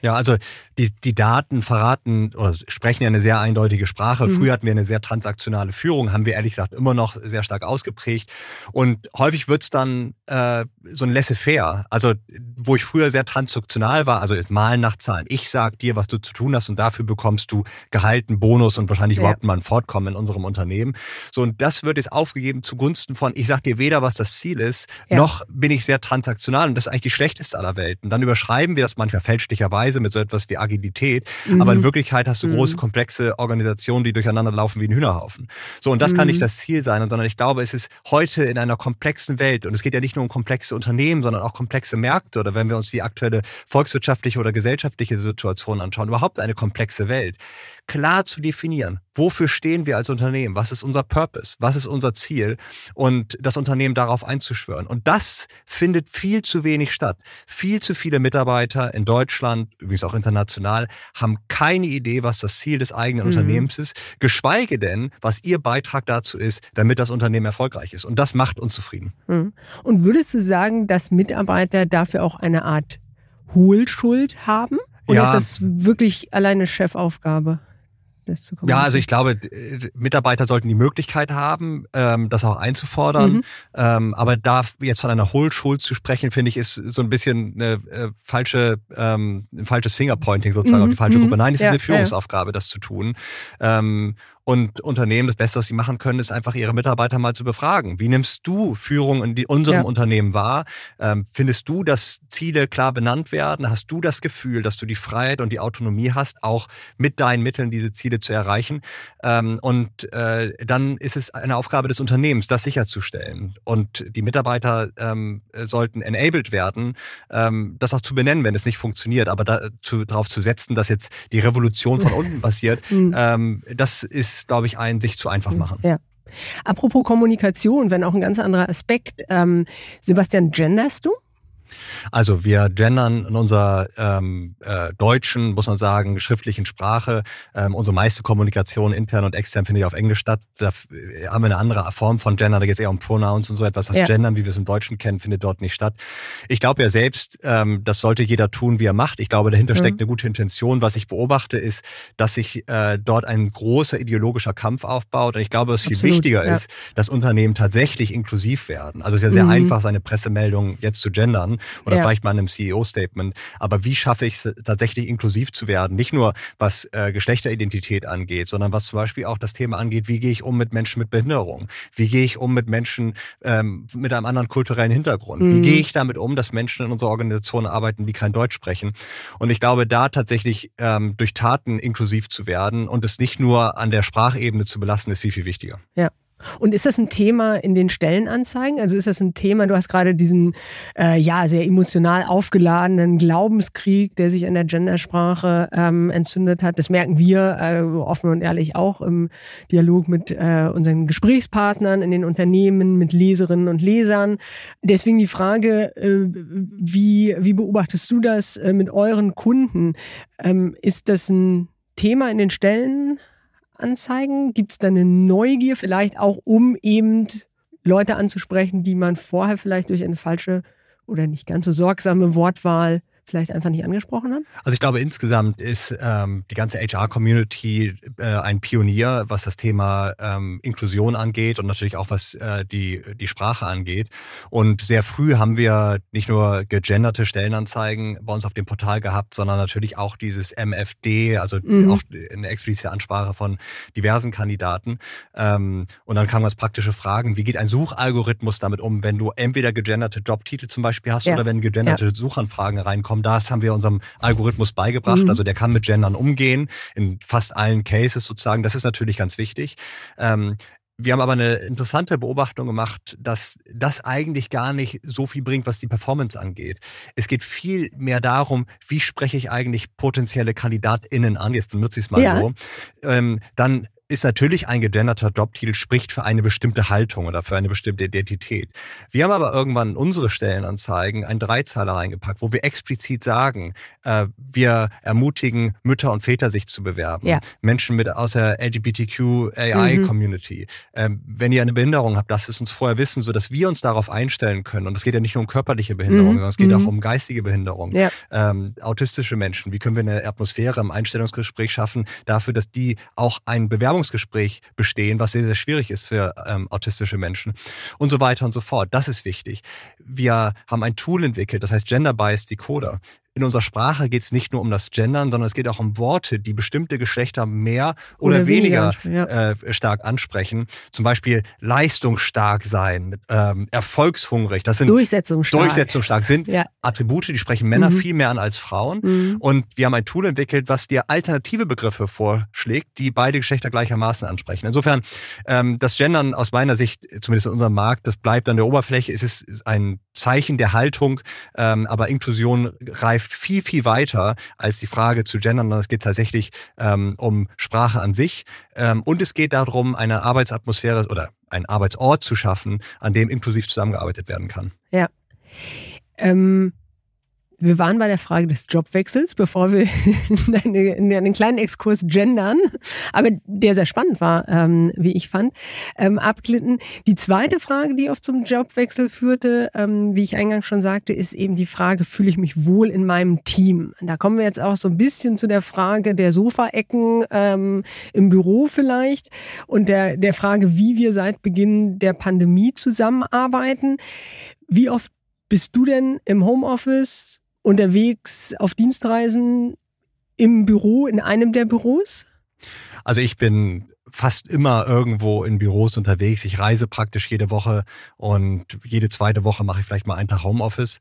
Ja, also die Daten verraten oder sprechen ja eine sehr eindeutige Sprache. Früher hatten wir eine sehr transaktionale Führung, haben wir ehrlich gesagt immer noch sehr stark ausgeprägt. Und häufig wird's dann so ein Laissez-faire. Also wo ich früher sehr transaktional war, also Malen nach Zahlen. Ich sag dir, was du zu tun hast und dafür bekommst du Gehalt, einen Bonus und wahrscheinlich überhaupt mal ein Fortkommen in unserem Unternehmen. So, und das wird jetzt aufgegeben zugunsten von, ich sag dir weder, was das Ziel ist, noch bin ich sehr transaktional. Und das ist eigentlich die schlechteste aller Welten. Dann überschreiben wir das manchmal fälschlicherweise mit so etwas wie Agilität. Aber in Wirklichkeit hast du große, komplexe Organisationen, die durcheinander laufen wie ein Hühnerhaufen. So, und das kann nicht das Ziel sein, sondern ich glaube, es ist heute in einer komplexen Welt, und es geht ja nicht nur um komplexe Unternehmen, sondern auch komplexe Märkte, oder wenn wir uns die aktuelle volkswirtschaftliche oder gesellschaftliche Situation anschauen, überhaupt eine komplexe Welt, klar zu definieren, wofür stehen wir als Unternehmen, was ist unser Purpose, was ist unser Ziel, und das Unternehmen darauf einzuschwören. Und das findet viel zu wenig statt. Viel zu viele Mitarbeiter in Deutschland, übrigens auch international, haben keine Idee, was das Ziel des eigenen Unternehmens ist, geschweige denn, was ihr Beitrag dazu ist, damit das Unternehmen erfolgreich ist. Und das macht uns zufrieden. Und würdest du sagen, dass Mitarbeiter dafür auch eine Art Hohlschuld haben? Oder ist das wirklich alleine Chefaufgabe? Ja, also ich glaube, Mitarbeiter sollten die Möglichkeit haben, das auch einzufordern. Aber da jetzt von einer Hohlschuld zu sprechen, finde ich, ist so ein bisschen ein falsches Fingerpointing sozusagen auf die falsche Gruppe. Nein, es ist eine Führungsaufgabe, das zu tun. Und Unternehmen, das Beste, was sie machen können, ist einfach ihre Mitarbeiter mal zu befragen. Wie nimmst du Führung in unserem Unternehmen wahr? Findest du, dass Ziele klar benannt werden? Hast du das Gefühl, dass du die Freiheit und die Autonomie hast, auch mit deinen Mitteln diese Ziele zu erreichen? Dann ist es eine Aufgabe des Unternehmens, das sicherzustellen. Und die Mitarbeiter sollten enabled werden, das auch zu benennen, wenn es nicht funktioniert. Aber darauf zu setzen, dass jetzt die Revolution von unten passiert, das ist, glaube ich, sich zu einfach machen. Ja. Apropos Kommunikation, wenn auch ein ganz anderer Aspekt. Sebastian, genderst du? Also wir gendern in unserer deutschen, muss man sagen, schriftlichen Sprache. Unsere meiste Kommunikation intern und extern findet ja auf Englisch statt. Da haben wir eine andere Form von Gendern. Da geht es eher um Pronouns und so etwas. Das Gendern, wie wir es im Deutschen kennen, findet dort nicht statt. Ich glaube ja selbst, das sollte jeder tun, wie er macht. Ich glaube, dahinter steckt eine gute Intention. Was ich beobachte, ist, dass sich dort ein großer ideologischer Kampf aufbaut. Und ich glaube, was viel wichtiger ist, dass Unternehmen tatsächlich inklusiv werden. Also es ist ja sehr einfach, seine Pressemeldung jetzt zu gendern. Oder vielleicht mal in einem CEO-Statement. Aber wie schaffe ich es tatsächlich inklusiv zu werden? Nicht nur was Geschlechteridentität angeht, sondern was zum Beispiel auch das Thema angeht, wie gehe ich um mit Menschen mit Behinderung? Wie gehe ich um mit Menschen mit einem anderen kulturellen Hintergrund? Wie gehe ich damit um, dass Menschen in unserer Organisation arbeiten, die kein Deutsch sprechen? Und ich glaube, da tatsächlich durch Taten inklusiv zu werden und es nicht nur an der Sprachebene zu belassen, ist viel, viel wichtiger. Ja. Und ist das ein Thema in den Stellenanzeigen? Also ist das ein Thema, du hast gerade diesen sehr emotional aufgeladenen Glaubenskrieg, der sich an der Gendersprache entzündet hat. Das merken wir offen und ehrlich auch im Dialog mit unseren Gesprächspartnern in den Unternehmen, mit Leserinnen und Lesern. Deswegen die Frage, wie beobachtest du das mit euren Kunden? Ist das ein Thema in den Stellenanzeigen? Gibt es da eine Neugier vielleicht auch, um eben Leute anzusprechen, die man vorher vielleicht durch eine falsche oder nicht ganz so sorgsame Wortwahl vielleicht einfach nicht angesprochen haben? Also ich glaube, insgesamt ist die ganze HR-Community ein Pionier, was das Thema Inklusion angeht und natürlich auch was die Sprache angeht. Und sehr früh haben wir nicht nur gegenderte Stellenanzeigen bei uns auf dem Portal gehabt, sondern natürlich auch dieses MFD, also auch eine explizite Ansprache von diversen Kandidaten. Und dann kamen ganz praktische Fragen. Wie geht ein Suchalgorithmus damit um, wenn du entweder gegenderte Jobtitel zum Beispiel hast oder wenn gegenderte Suchanfragen reinkommen? Das haben wir unserem Algorithmus beigebracht. Also der kann mit Gendern umgehen, in fast allen Cases sozusagen. Das ist natürlich ganz wichtig. Wir haben aber eine interessante Beobachtung gemacht, dass das eigentlich gar nicht so viel bringt, was die Performance angeht. Es geht viel mehr darum, wie spreche ich eigentlich potenzielle KandidatInnen an, jetzt benutze ich es mal so. Dann ist natürlich ein gegenderter Jobtitel, spricht für eine bestimmte Haltung oder für eine bestimmte Identität. Wir haben aber irgendwann in unsere Stellenanzeigen einen Dreizeiler reingepackt, wo wir explizit sagen, wir ermutigen Mütter und Väter, sich zu bewerben. Ja. Menschen aus der LGBTQAI-Community. Wenn ihr eine Behinderung habt, lasst es uns vorher wissen, sodass wir uns darauf einstellen können. Und es geht ja nicht nur um körperliche Behinderung, sondern es geht auch um geistige Behinderung. Ja. Autistische Menschen. Wie können wir eine Atmosphäre im Einstellungsgespräch schaffen, dafür, dass die auch ein Bewerbungsgespräch bestehen, was sehr, sehr schwierig ist für autistische Menschen und so weiter und so fort. Das ist wichtig. Wir haben ein Tool entwickelt, das heißt Gender Bias Decoder. In unserer Sprache geht es nicht nur um das Gendern, sondern es geht auch um Worte, die bestimmte Geschlechter mehr oder weniger stark ansprechen. Zum Beispiel leistungsstark sein, erfolgshungrig. Das sind Durchsetzungsstark sind Attribute, die sprechen Männer viel mehr an als Frauen. Und wir haben ein Tool entwickelt, was dir alternative Begriffe vorschlägt, die beide Geschlechter gleichermaßen ansprechen. Insofern, das Gendern aus meiner Sicht, zumindest in unserem Markt, das bleibt an der Oberfläche. Es ist ein Zeichen der Haltung, aber Inklusion greift viel, viel weiter als die Frage zu gendern. Es geht tatsächlich um Sprache an sich und es geht darum, eine Arbeitsatmosphäre oder einen Arbeitsort zu schaffen, an dem inklusiv zusammengearbeitet werden kann. Ja. Wir waren bei der Frage des Jobwechsels, bevor wir in einen kleinen Exkurs gendern, aber der sehr spannend war, wie ich fand, abglitten. Die zweite Frage, die oft zum Jobwechsel führte, wie ich eingangs schon sagte, ist eben die Frage, fühle ich mich wohl in meinem Team? Da kommen wir jetzt auch so ein bisschen zu der Frage der Sofaecken im Büro vielleicht und der Frage, wie wir seit Beginn der Pandemie zusammenarbeiten. Wie oft bist du denn im Homeoffice unterwegs auf Dienstreisen im Büro, in einem der Büros? Also ich bin fast immer irgendwo in Büros unterwegs. Ich reise praktisch jede Woche und jede zweite Woche mache ich vielleicht mal einen Tag Homeoffice.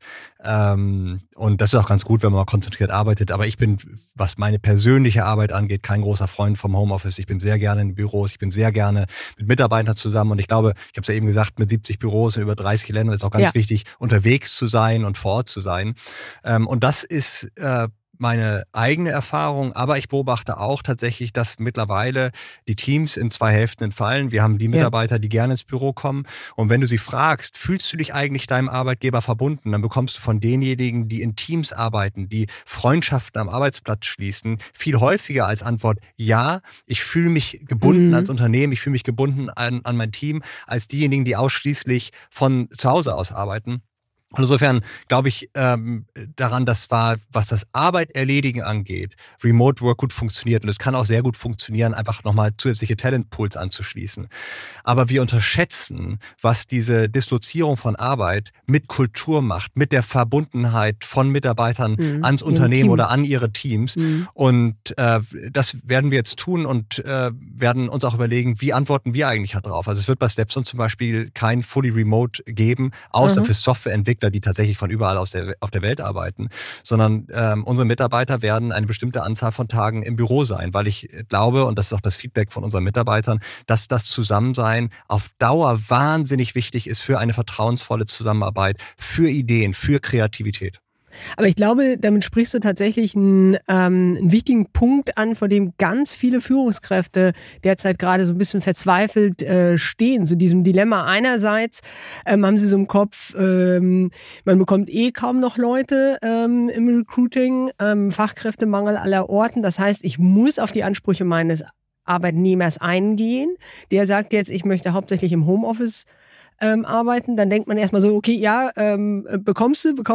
Und das ist auch ganz gut, wenn man mal konzentriert arbeitet. Aber ich bin, was meine persönliche Arbeit angeht, kein großer Freund vom Homeoffice. Ich bin sehr gerne in Büros. Ich bin sehr gerne mit Mitarbeitern zusammen. Und ich glaube, ich habe es ja eben gesagt, mit 70 Büros in über 30 Ländern ist auch ganz wichtig, unterwegs zu sein und vor Ort zu sein. Und das ist meine eigene Erfahrung, aber ich beobachte auch tatsächlich, dass mittlerweile die Teams in zwei Hälften entfallen. Wir haben die Mitarbeiter, die gerne ins Büro kommen und wenn du sie fragst, fühlst du dich eigentlich deinem Arbeitgeber verbunden, dann bekommst du von denjenigen, die in Teams arbeiten, die Freundschaften am Arbeitsplatz schließen, viel häufiger als Antwort, ja, ich fühle mich gebunden als Unternehmen, ich fühle mich gebunden an mein Team, als diejenigen, die ausschließlich von zu Hause aus arbeiten. Und insofern glaube ich daran, dass was das Arbeit erledigen angeht, Remote Work gut funktioniert. Und es kann auch sehr gut funktionieren, einfach nochmal zusätzliche Talentpools anzuschließen. Aber wir unterschätzen, was diese Dislozierung von Arbeit mit Kultur macht, mit der Verbundenheit von Mitarbeitern ans Unternehmen oder an ihre Teams. Und das werden wir jetzt tun und werden uns auch überlegen, wie antworten wir eigentlich darauf. Also es wird bei Stepstone zum Beispiel kein Fully Remote geben, außer für Softwareentwickler, die tatsächlich von überall auf der Welt arbeiten, sondern unsere Mitarbeiter werden eine bestimmte Anzahl von Tagen im Büro sein, weil ich glaube, und das ist auch das Feedback von unseren Mitarbeitern, dass das Zusammensein auf Dauer wahnsinnig wichtig ist für eine vertrauensvolle Zusammenarbeit, für Ideen, für Kreativität. Aber ich glaube, damit sprichst du tatsächlich einen wichtigen Punkt an, vor dem ganz viele Führungskräfte derzeit gerade so ein bisschen verzweifelt stehen. So diesem Dilemma einerseits haben sie so im Kopf, man bekommt kaum noch Leute im Recruiting, Fachkräftemangel aller Orten. Das heißt, ich muss auf die Ansprüche meines Arbeitnehmers eingehen. Der sagt jetzt, ich möchte hauptsächlich im Homeoffice arbeiten, dann denkt man erstmal so, okay, ja, bekommst du,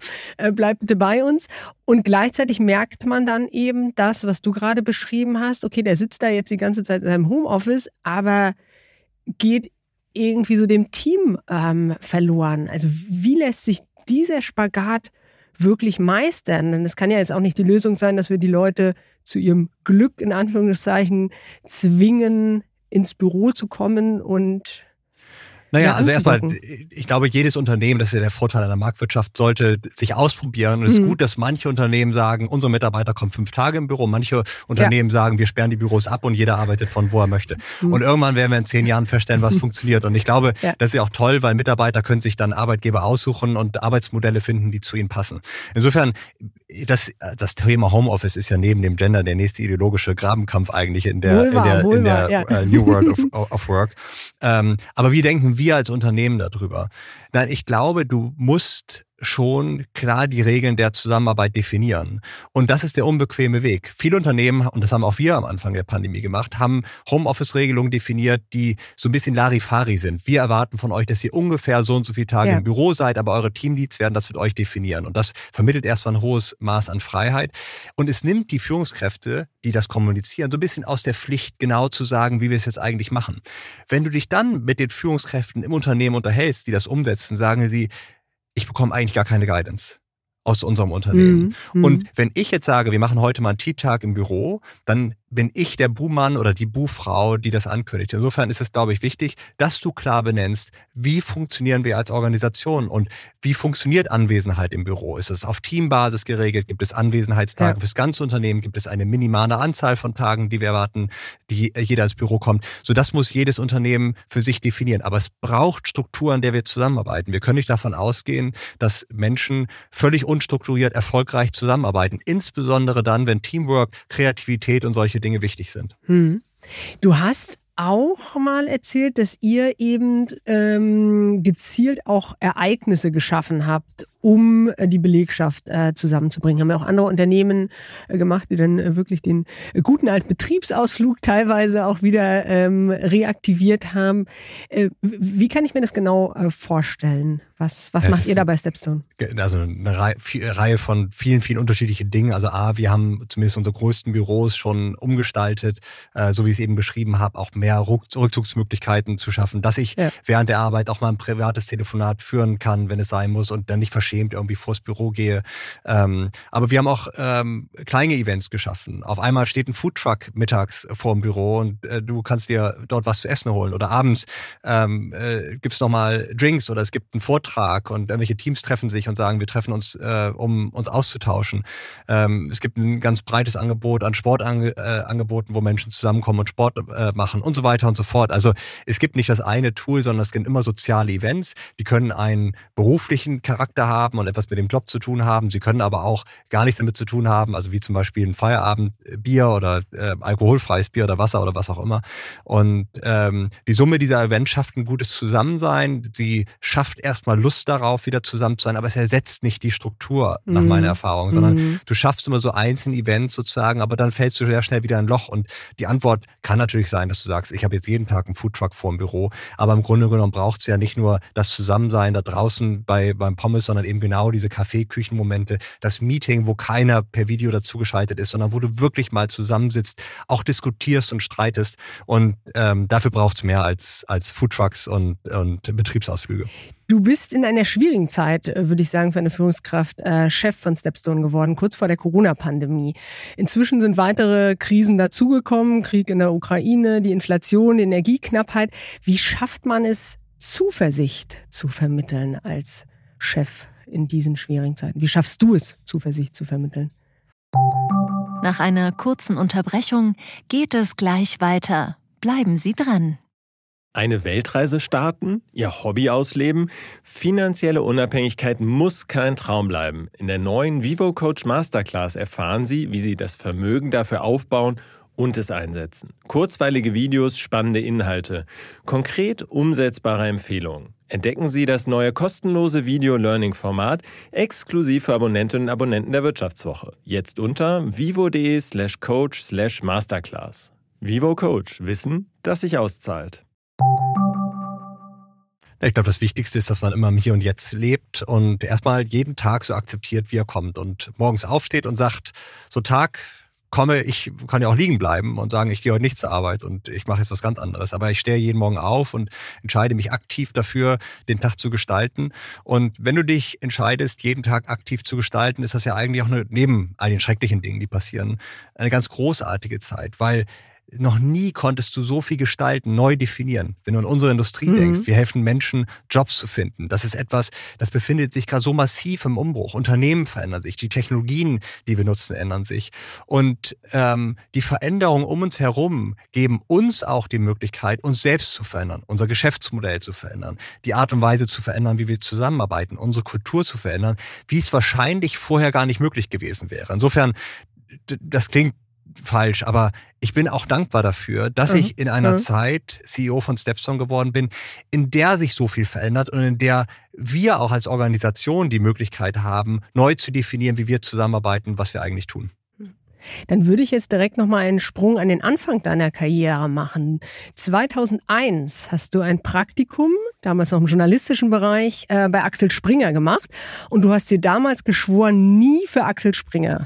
bleib bitte bei uns. Und gleichzeitig merkt man dann eben das, was du gerade beschrieben hast, okay, der sitzt da jetzt die ganze Zeit in seinem Homeoffice, aber geht irgendwie so dem Team verloren. Also wie lässt sich dieser Spagat wirklich meistern? Denn es kann ja jetzt auch nicht die Lösung sein, dass wir die Leute zu ihrem Glück, in Anführungszeichen, zwingen, ins Büro zu kommen und Naja, also erstmal, ich glaube, jedes Unternehmen, das ist ja der Vorteil einer Marktwirtschaft, sollte sich ausprobieren. Und es ist gut, dass manche Unternehmen sagen, unsere Mitarbeiter kommen 5 Tage im Büro. Manche Unternehmen sagen, wir sperren die Büros ab und jeder arbeitet von wo er möchte. Und irgendwann werden wir in 10 Jahren feststellen, was funktioniert. Und ich glaube, das ist ja auch toll, weil Mitarbeiter können sich dann Arbeitgeber aussuchen und Arbeitsmodelle finden, die zu ihnen passen. Insofern, das Thema Homeoffice ist ja neben dem Gender der nächste ideologische Grabenkampf eigentlich in der New World of Work. Aber wie denken wir als Unternehmen darüber? Nein, ich glaube, du musst schon klar die Regeln der Zusammenarbeit definieren. Und das ist der unbequeme Weg. Viele Unternehmen, und das haben auch wir am Anfang der Pandemie gemacht, haben Homeoffice-Regelungen definiert, die so ein bisschen Larifari sind. Wir erwarten von euch, dass ihr ungefähr so und so viele Tage im Büro seid, aber eure Teamleads werden das mit euch definieren. Und das vermittelt erstmal ein hohes Maß an Freiheit. Und es nimmt die Führungskräfte, die das kommunizieren, so ein bisschen aus der Pflicht, genau zu sagen, wie wir es jetzt eigentlich machen. Wenn du dich dann mit den Führungskräften im Unternehmen unterhältst, die das umsetzen, sagen sie, ich bekomme eigentlich gar keine Guidance aus unserem Unternehmen. Und wenn ich jetzt sage, wir machen heute mal einen Tea-Tag im Büro, dann bin ich der Buhmann oder die Buhfrau, die das ankündigt. Insofern ist es, glaube ich, wichtig, dass du klar benennst, wie funktionieren wir als Organisation und wie funktioniert Anwesenheit im Büro? Ist es auf Teambasis geregelt? Gibt es Anwesenheitstage fürs ganze Unternehmen? Gibt es eine minimale Anzahl von Tagen, die wir erwarten, die jeder ins Büro kommt? So, das muss jedes Unternehmen für sich definieren. Aber es braucht Strukturen, an der wir zusammenarbeiten. Wir können nicht davon ausgehen, dass Menschen völlig unstrukturiert erfolgreich zusammenarbeiten. Insbesondere dann, wenn Teamwork, Kreativität und solche Dinge wichtig sind. Du hast auch mal erzählt, dass ihr eben gezielt auch Ereignisse geschaffen habt, um die Belegschaft zusammenzubringen. Haben ja auch andere Unternehmen gemacht, die dann wirklich den guten alten Betriebsausflug teilweise auch wieder reaktiviert haben. Wie kann ich mir das genau vorstellen? Was macht ihr da bei Stepstone? Also eine Reihe von vielen, vielen unterschiedlichen Dingen. Also wir haben zumindest unsere größten Büros schon umgestaltet, so wie ich es eben beschrieben habe, auch mehr Rückzugsmöglichkeiten zu schaffen, dass ich während der Arbeit auch mal ein privates Telefonat führen kann, wenn es sein muss und dann nicht verschämt irgendwie vors Büro gehe. Aber wir haben auch kleine Events geschaffen. Auf einmal steht ein Foodtruck mittags vor dem Büro und du kannst dir dort was zu essen holen. Oder abends gibt es nochmal Drinks oder es gibt einen Vortrag und irgendwelche Teams treffen sich und sagen, wir treffen uns, um uns auszutauschen. Es gibt ein ganz breites Angebot an Sportangeboten, wo Menschen zusammenkommen und Sport machen und so weiter und so fort. Also es gibt nicht das eine Tool, sondern es gibt immer soziale Events. Die können einen beruflichen Charakter haben und etwas mit dem Job zu tun haben. Sie können aber auch gar nichts damit zu tun haben, also wie zum Beispiel ein Feierabendbier oder alkoholfreies Bier oder Wasser oder was auch immer. Und die Summe dieser Events schafft ein gutes Zusammensein. Sie schafft erstmal Lust darauf, wieder zusammen zu sein, aber es ersetzt nicht die Struktur nach meiner Erfahrung, sondern du schaffst immer so einzelne Events sozusagen, aber dann fällst du sehr schnell wieder in ein Loch. Und die Antwort kann natürlich sein, dass du sagst, ich habe jetzt jeden Tag einen Foodtruck vor dem Büro, aber im Grunde genommen braucht es ja nicht nur das Zusammensein da draußen beim Pommes, sondern eben genau diese Kaffeeküchenmomente, das Meeting, wo keiner per Video dazugeschaltet ist, sondern wo du wirklich mal zusammensitzt, auch diskutierst und streitest. Und dafür braucht es mehr als Foodtrucks und Betriebsausflüge. Du bist in einer schwierigen Zeit, würde ich sagen, für eine Führungskraft Chef von Stepstone geworden, kurz vor der Corona-Pandemie. Inzwischen sind weitere Krisen dazugekommen, Krieg in der Ukraine, die Inflation, die Energieknappheit. Wie schafft man es, Zuversicht zu vermitteln als Chef in diesen schwierigen Zeiten? Wie schaffst du es, Zuversicht zu vermitteln? Nach einer kurzen Unterbrechung geht es gleich weiter. Bleiben Sie dran. Eine Weltreise starten? Ihr Hobby ausleben? Finanzielle Unabhängigkeit muss kein Traum bleiben. In der neuen Vivo Coach Masterclass erfahren Sie, wie Sie das Vermögen dafür aufbauen und es einsetzen. Kurzweilige Videos, spannende Inhalte, konkret umsetzbare Empfehlungen. Entdecken Sie das neue kostenlose Video-Learning-Format exklusiv für Abonnentinnen und Abonnenten der Wirtschaftswoche. Jetzt unter vivo.de/coach/masterclass. Vivo Coach. Wissen, das sich auszahlt. Ich glaube, das Wichtigste ist, dass man immer im Hier und Jetzt lebt und erstmal jeden Tag so akzeptiert, wie er kommt und morgens aufsteht und sagt, so Tag komme, ich kann ja auch liegen bleiben und sagen, ich gehe heute nicht zur Arbeit und ich mache jetzt was ganz anderes. Aber ich stehe jeden Morgen auf und entscheide mich aktiv dafür, den Tag zu gestalten. Und wenn du dich entscheidest, jeden Tag aktiv zu gestalten, ist das ja eigentlich auch neben all den schrecklichen Dingen, die passieren, eine ganz großartige Zeit, weil noch nie konntest du so viel gestalten, neu definieren. Wenn du an unsere Industrie denkst, wir helfen Menschen, Jobs zu finden. Das ist etwas, das befindet sich gerade so massiv im Umbruch. Unternehmen verändern sich, die Technologien, die wir nutzen, ändern sich. Und die Veränderungen um uns herum geben uns auch die Möglichkeit, uns selbst zu verändern, unser Geschäftsmodell zu verändern, die Art und Weise zu verändern, wie wir zusammenarbeiten, unsere Kultur zu verändern, wie es wahrscheinlich vorher gar nicht möglich gewesen wäre. Insofern, das klingt falsch, aber ich bin auch dankbar dafür, dass ich in einer Zeit CEO von StepStone geworden bin, in der sich so viel verändert und in der wir auch als Organisation die Möglichkeit haben, neu zu definieren, wie wir zusammenarbeiten, was wir eigentlich tun. Dann würde ich jetzt direkt nochmal einen Sprung an den Anfang deiner Karriere machen. 2001 hast du ein Praktikum, damals noch im journalistischen Bereich, bei Axel Springer gemacht. Und du hast dir damals geschworen, nie für Axel Springer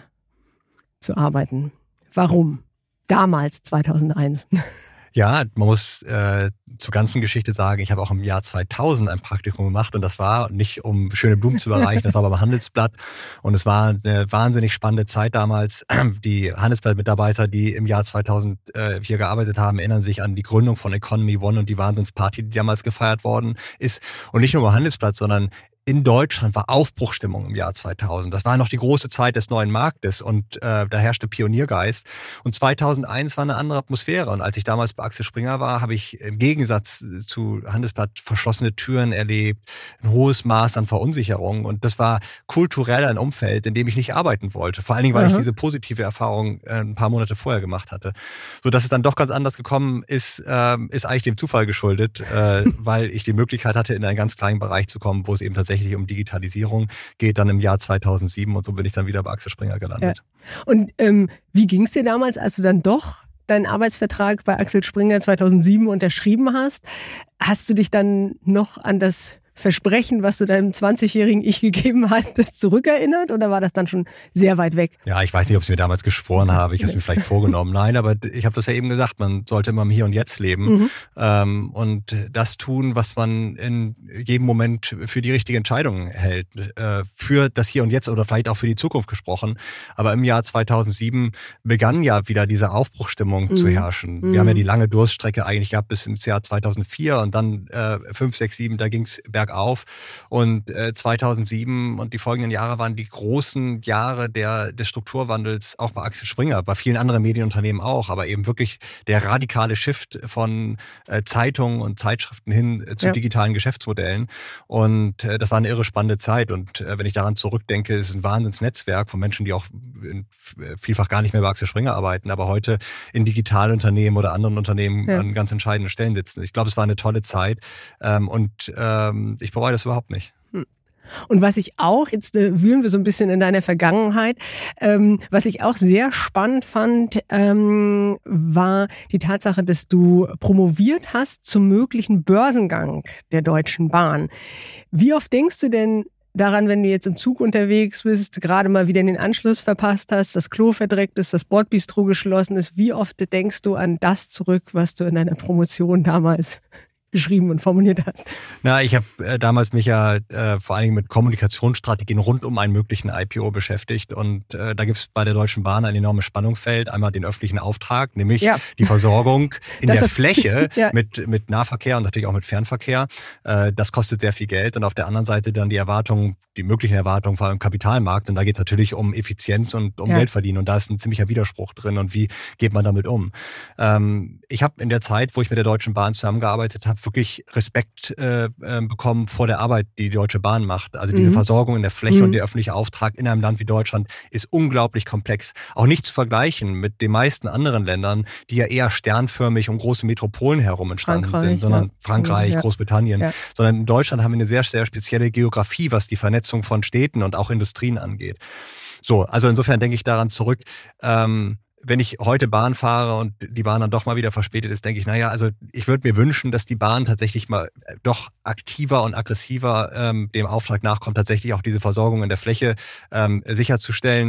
zu arbeiten. Warum? Damals, 2001. Ja, man muss zur ganzen Geschichte sagen, ich habe auch im Jahr 2000 ein Praktikum gemacht und das war nicht, um schöne Blumen zu überreichen, das war beim Handelsblatt und es war eine wahnsinnig spannende Zeit damals. Die Handelsblatt-Mitarbeiter, die im Jahr 2000 hier gearbeitet haben, erinnern sich an die Gründung von Economy One und die Wahnsinnsparty, die damals gefeiert worden ist. Und nicht nur beim Handelsblatt, sondern in Deutschland war Aufbruchstimmung im Jahr 2000. Das war noch die große Zeit des neuen Marktes und da herrschte Pioniergeist. Und 2001 war eine andere Atmosphäre. Und als ich damals bei Axel Springer war, habe ich im Gegensatz zu Handelsblatt verschlossene Türen erlebt, ein hohes Maß an Verunsicherung. Und das war kulturell ein Umfeld, in dem ich nicht arbeiten wollte. Vor allen Dingen, weil ich diese positive Erfahrung ein paar Monate vorher gemacht hatte. So dass es dann doch ganz anders gekommen ist, ist eigentlich dem Zufall geschuldet, weil ich die Möglichkeit hatte, in einen ganz kleinen Bereich zu kommen, wo es eben tatsächlich um Digitalisierung geht, dann im Jahr 2007 und so bin ich dann wieder bei Axel Springer gelandet. Ja. Und wie ging es dir damals, als du dann doch deinen Arbeitsvertrag bei Axel Springer 2007 unterschrieben hast? Hast du dich dann noch an das Versprechen, was du deinem 20-jährigen Ich gegeben hattest, zurückerinnert oder war das dann schon sehr weit weg? Ja, ich weiß nicht, ob ich es mir damals geschworen habe. Ich habe es mir vielleicht vorgenommen. Nein, aber ich habe das ja eben gesagt, man sollte immer im Hier und Jetzt leben und das tun, was man in jedem Moment für die richtige Entscheidung hält. Für das Hier und Jetzt oder vielleicht auch für die Zukunft gesprochen. Aber im Jahr 2007 begann ja wieder diese Aufbruchstimmung zu herrschen. Wir haben ja die lange Durststrecke eigentlich gehabt bis ins Jahr 2004 und dann 5, 6, 7, da ging es bergauf. Und 2007 und die folgenden Jahre waren die großen Jahre des Strukturwandels, auch bei Axel Springer, bei vielen anderen Medienunternehmen auch, aber eben wirklich der radikale Shift von Zeitungen und Zeitschriften hin zu digitalen Geschäftsmodellen. Und das war eine irre spannende Zeit. Und wenn ich daran zurückdenke, ist es ein Wahnsinnsnetzwerk von Menschen, die auch vielfach gar nicht mehr bei Axel Springer arbeiten, aber heute in Digitalunternehmen oder anderen Unternehmen an ganz entscheidenden Stellen sitzen. Ich glaube, es war eine tolle Zeit und ich bereue das überhaupt nicht. Und was ich auch, jetzt wühlen wir so ein bisschen in deiner Vergangenheit, was ich auch sehr spannend fand, war die Tatsache, dass du promoviert hast zum möglichen Börsengang der Deutschen Bahn. Wie oft denkst du denn daran, wenn du jetzt im Zug unterwegs bist, gerade mal wieder den Anschluss verpasst hast, das Klo verdreckt ist, das Bordbistro geschlossen ist, wie oft denkst du an das zurück, was du in deiner Promotion damals geschrieben und formuliert hast? Na, ich habe damals mich ja vor allen Dingen mit Kommunikationsstrategien rund um einen möglichen IPO beschäftigt und da gibt es bei der Deutschen Bahn ein enormes Spannungsfeld. Einmal den öffentlichen Auftrag, nämlich die Versorgung in der Fläche mit Nahverkehr und natürlich auch mit Fernverkehr. Das kostet sehr viel Geld und auf der anderen Seite dann die möglichen Erwartungen vor allem im Kapitalmarkt und da geht es natürlich um Effizienz und um Geld verdienen und da ist ein ziemlicher Widerspruch drin und wie geht man damit um? Ich habe in der Zeit, wo ich mit der Deutschen Bahn zusammengearbeitet habe, wirklich Respekt bekommen vor der Arbeit, die die Deutsche Bahn macht. Also diese Versorgung in der Fläche und der öffentliche Auftrag in einem Land wie Deutschland ist unglaublich komplex. Auch nicht zu vergleichen mit den meisten anderen Ländern, die ja eher sternförmig um große Metropolen herum entstanden sind, sondern Frankreich, Großbritannien. Sondern in Deutschland haben wir eine sehr, sehr spezielle Geografie, was die Vernetzung von Städten und auch Industrien angeht. So, also insofern denke ich daran zurück, wenn ich heute Bahn fahre und die Bahn dann doch mal wieder verspätet ist, denke ich, naja, also ich würde mir wünschen, dass die Bahn tatsächlich mal doch aktiver und aggressiver dem Auftrag nachkommt, tatsächlich auch diese Versorgung in der Fläche sicherzustellen.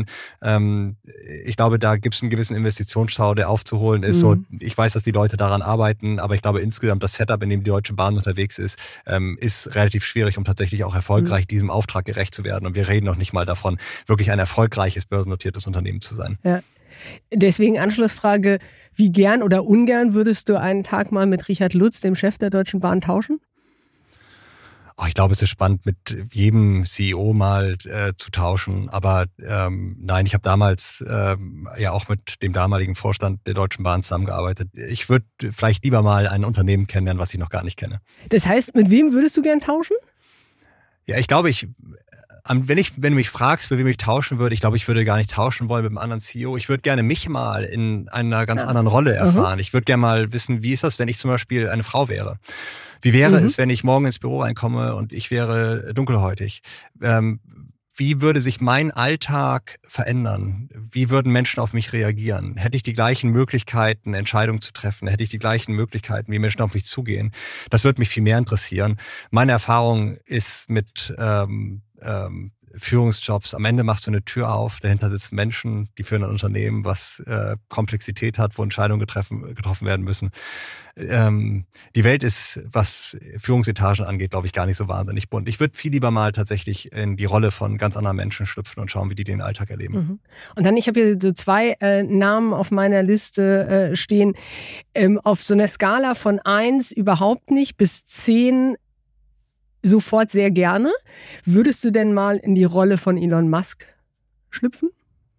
Ich glaube, da gibt es einen gewissen Investitionsstau, der aufzuholen ist. So, ich weiß, dass die Leute daran arbeiten, aber ich glaube insgesamt das Setup, in dem die Deutsche Bahn unterwegs ist relativ schwierig, um tatsächlich auch erfolgreich diesem Auftrag gerecht zu werden. Und wir reden noch nicht mal davon, wirklich ein erfolgreiches börsennotiertes Unternehmen zu sein. Ja. Deswegen Anschlussfrage, wie gern oder ungern würdest du einen Tag mal mit Richard Lutz, dem Chef der Deutschen Bahn, tauschen? Ich glaube, es ist spannend, mit jedem CEO mal zu tauschen. Aber nein, ich habe damals ja auch mit dem damaligen Vorstand der Deutschen Bahn zusammengearbeitet. Ich würde vielleicht lieber mal ein Unternehmen kennenlernen, was ich noch gar nicht kenne. Das heißt, mit wem würdest du gern tauschen? Ja, ich glaube, wenn du mich fragst, mit wem ich tauschen würde, ich glaube, ich würde gar nicht tauschen wollen mit einem anderen CEO. Ich würde gerne mich mal in einer ganz anderen Rolle erfahren. Ich würde gerne mal wissen, wie ist das, wenn ich zum Beispiel eine Frau wäre? Wie wäre es, wenn ich morgen ins Büro reinkomme und ich wäre dunkelhäutig? Wie würde sich mein Alltag verändern? Wie würden Menschen auf mich reagieren? Hätte ich die gleichen Möglichkeiten, Entscheidungen zu treffen? Hätte ich die gleichen Möglichkeiten, wie Menschen auf mich zugehen? Das würde mich viel mehr interessieren. Meine Erfahrung ist mit Führungsjobs, am Ende machst du eine Tür auf, dahinter sitzen Menschen, die führen ein Unternehmen, was Komplexität hat, wo Entscheidungen getroffen werden müssen. Die Welt ist, was Führungsetagen angeht, glaube ich, gar nicht so wahnsinnig bunt. Ich würde viel lieber mal tatsächlich in die Rolle von ganz anderen Menschen schlüpfen und schauen, wie die den Alltag erleben. Und dann, ich habe hier so 2 Namen auf meiner Liste stehen. Auf so einer Skala von 1 überhaupt nicht bis 10 sofort sehr gerne. Würdest du denn mal in die Rolle von Elon Musk schlüpfen?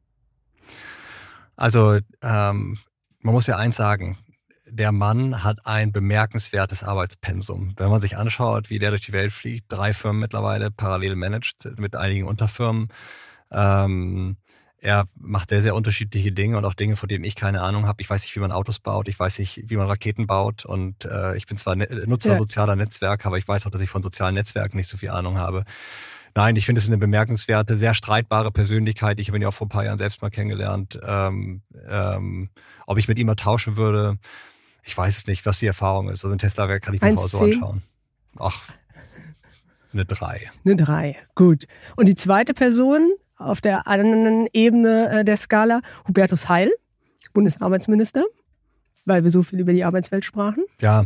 Also man muss ja eins sagen, der Mann hat ein bemerkenswertes Arbeitspensum. Wenn man sich anschaut, wie der durch die Welt fliegt, 3 Firmen mittlerweile parallel managt mit einigen Unterfirmen. Er macht sehr, sehr unterschiedliche Dinge und auch Dinge, von denen ich keine Ahnung habe. Ich weiß nicht, wie man Autos baut, ich weiß nicht, wie man Raketen baut und ich bin zwar Nutzer sozialer Netzwerke, aber ich weiß auch, dass ich von sozialen Netzwerken nicht so viel Ahnung habe. Nein, ich finde es eine bemerkenswerte, sehr streitbare Persönlichkeit. Ich habe ihn ja auch vor ein paar Jahren selbst mal kennengelernt. Ob ich mit ihm mal tauschen würde, ich weiß es nicht, was die Erfahrung ist. Also ein Tesla-Werk kann ich mir auch so anschauen. Ach, eine 3. Eine 3, gut. Und die zweite Person auf der anderen Ebene der Skala, Hubertus Heil, Bundesarbeitsminister, weil wir so viel über die Arbeitswelt sprachen. Ja,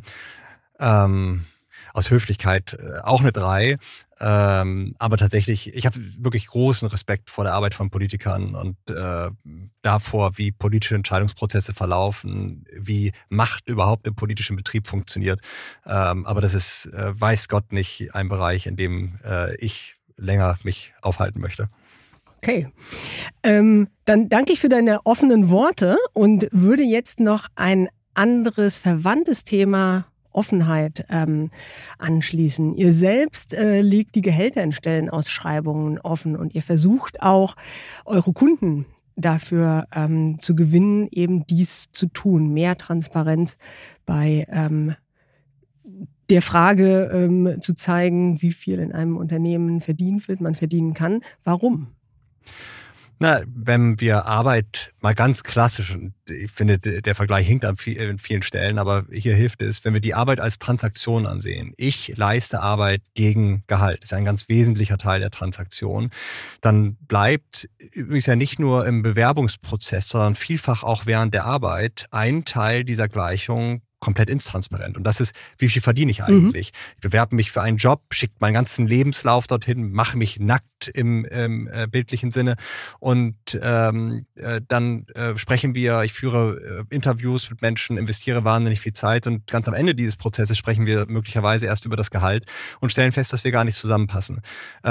aus Höflichkeit auch eine 3. Aber tatsächlich, ich habe wirklich großen Respekt vor der Arbeit von Politikern und davor, wie politische Entscheidungsprozesse verlaufen, wie Macht überhaupt im politischen Betrieb funktioniert. Aber das ist, weiß Gott, nicht ein Bereich, in dem ich länger mich aufhalten möchte. Okay, dann danke ich für deine offenen Worte und würde jetzt noch ein anderes verwandtes Thema Offenheit anschließen. Ihr selbst legt die Gehälter in Stellenausschreibungen offen und ihr versucht auch, eure Kunden dafür zu gewinnen, eben dies zu tun. Mehr Transparenz bei der Frage zu zeigen, wie viel in einem Unternehmen verdient wird, man verdienen kann. Warum? Na, wenn wir Arbeit mal ganz klassisch, und ich finde, der Vergleich hinkt an vielen Stellen, aber hier hilft es, wenn wir die Arbeit als Transaktion ansehen. Ich leiste Arbeit gegen Gehalt. Das ist ein ganz wesentlicher Teil der Transaktion. Dann bleibt übrigens ja nicht nur im Bewerbungsprozess, sondern vielfach auch während der Arbeit ein Teil dieser Gleichung komplett intransparent. Und das ist, wie viel verdiene ich eigentlich? Ich bewerbe mich für einen Job, schicke meinen ganzen Lebenslauf dorthin, mache mich nackt im bildlichen Sinne und dann sprechen wir, ich führe Interviews mit Menschen, investiere wahnsinnig viel Zeit und ganz am Ende dieses Prozesses sprechen wir möglicherweise erst über das Gehalt und stellen fest, dass wir gar nicht zusammenpassen.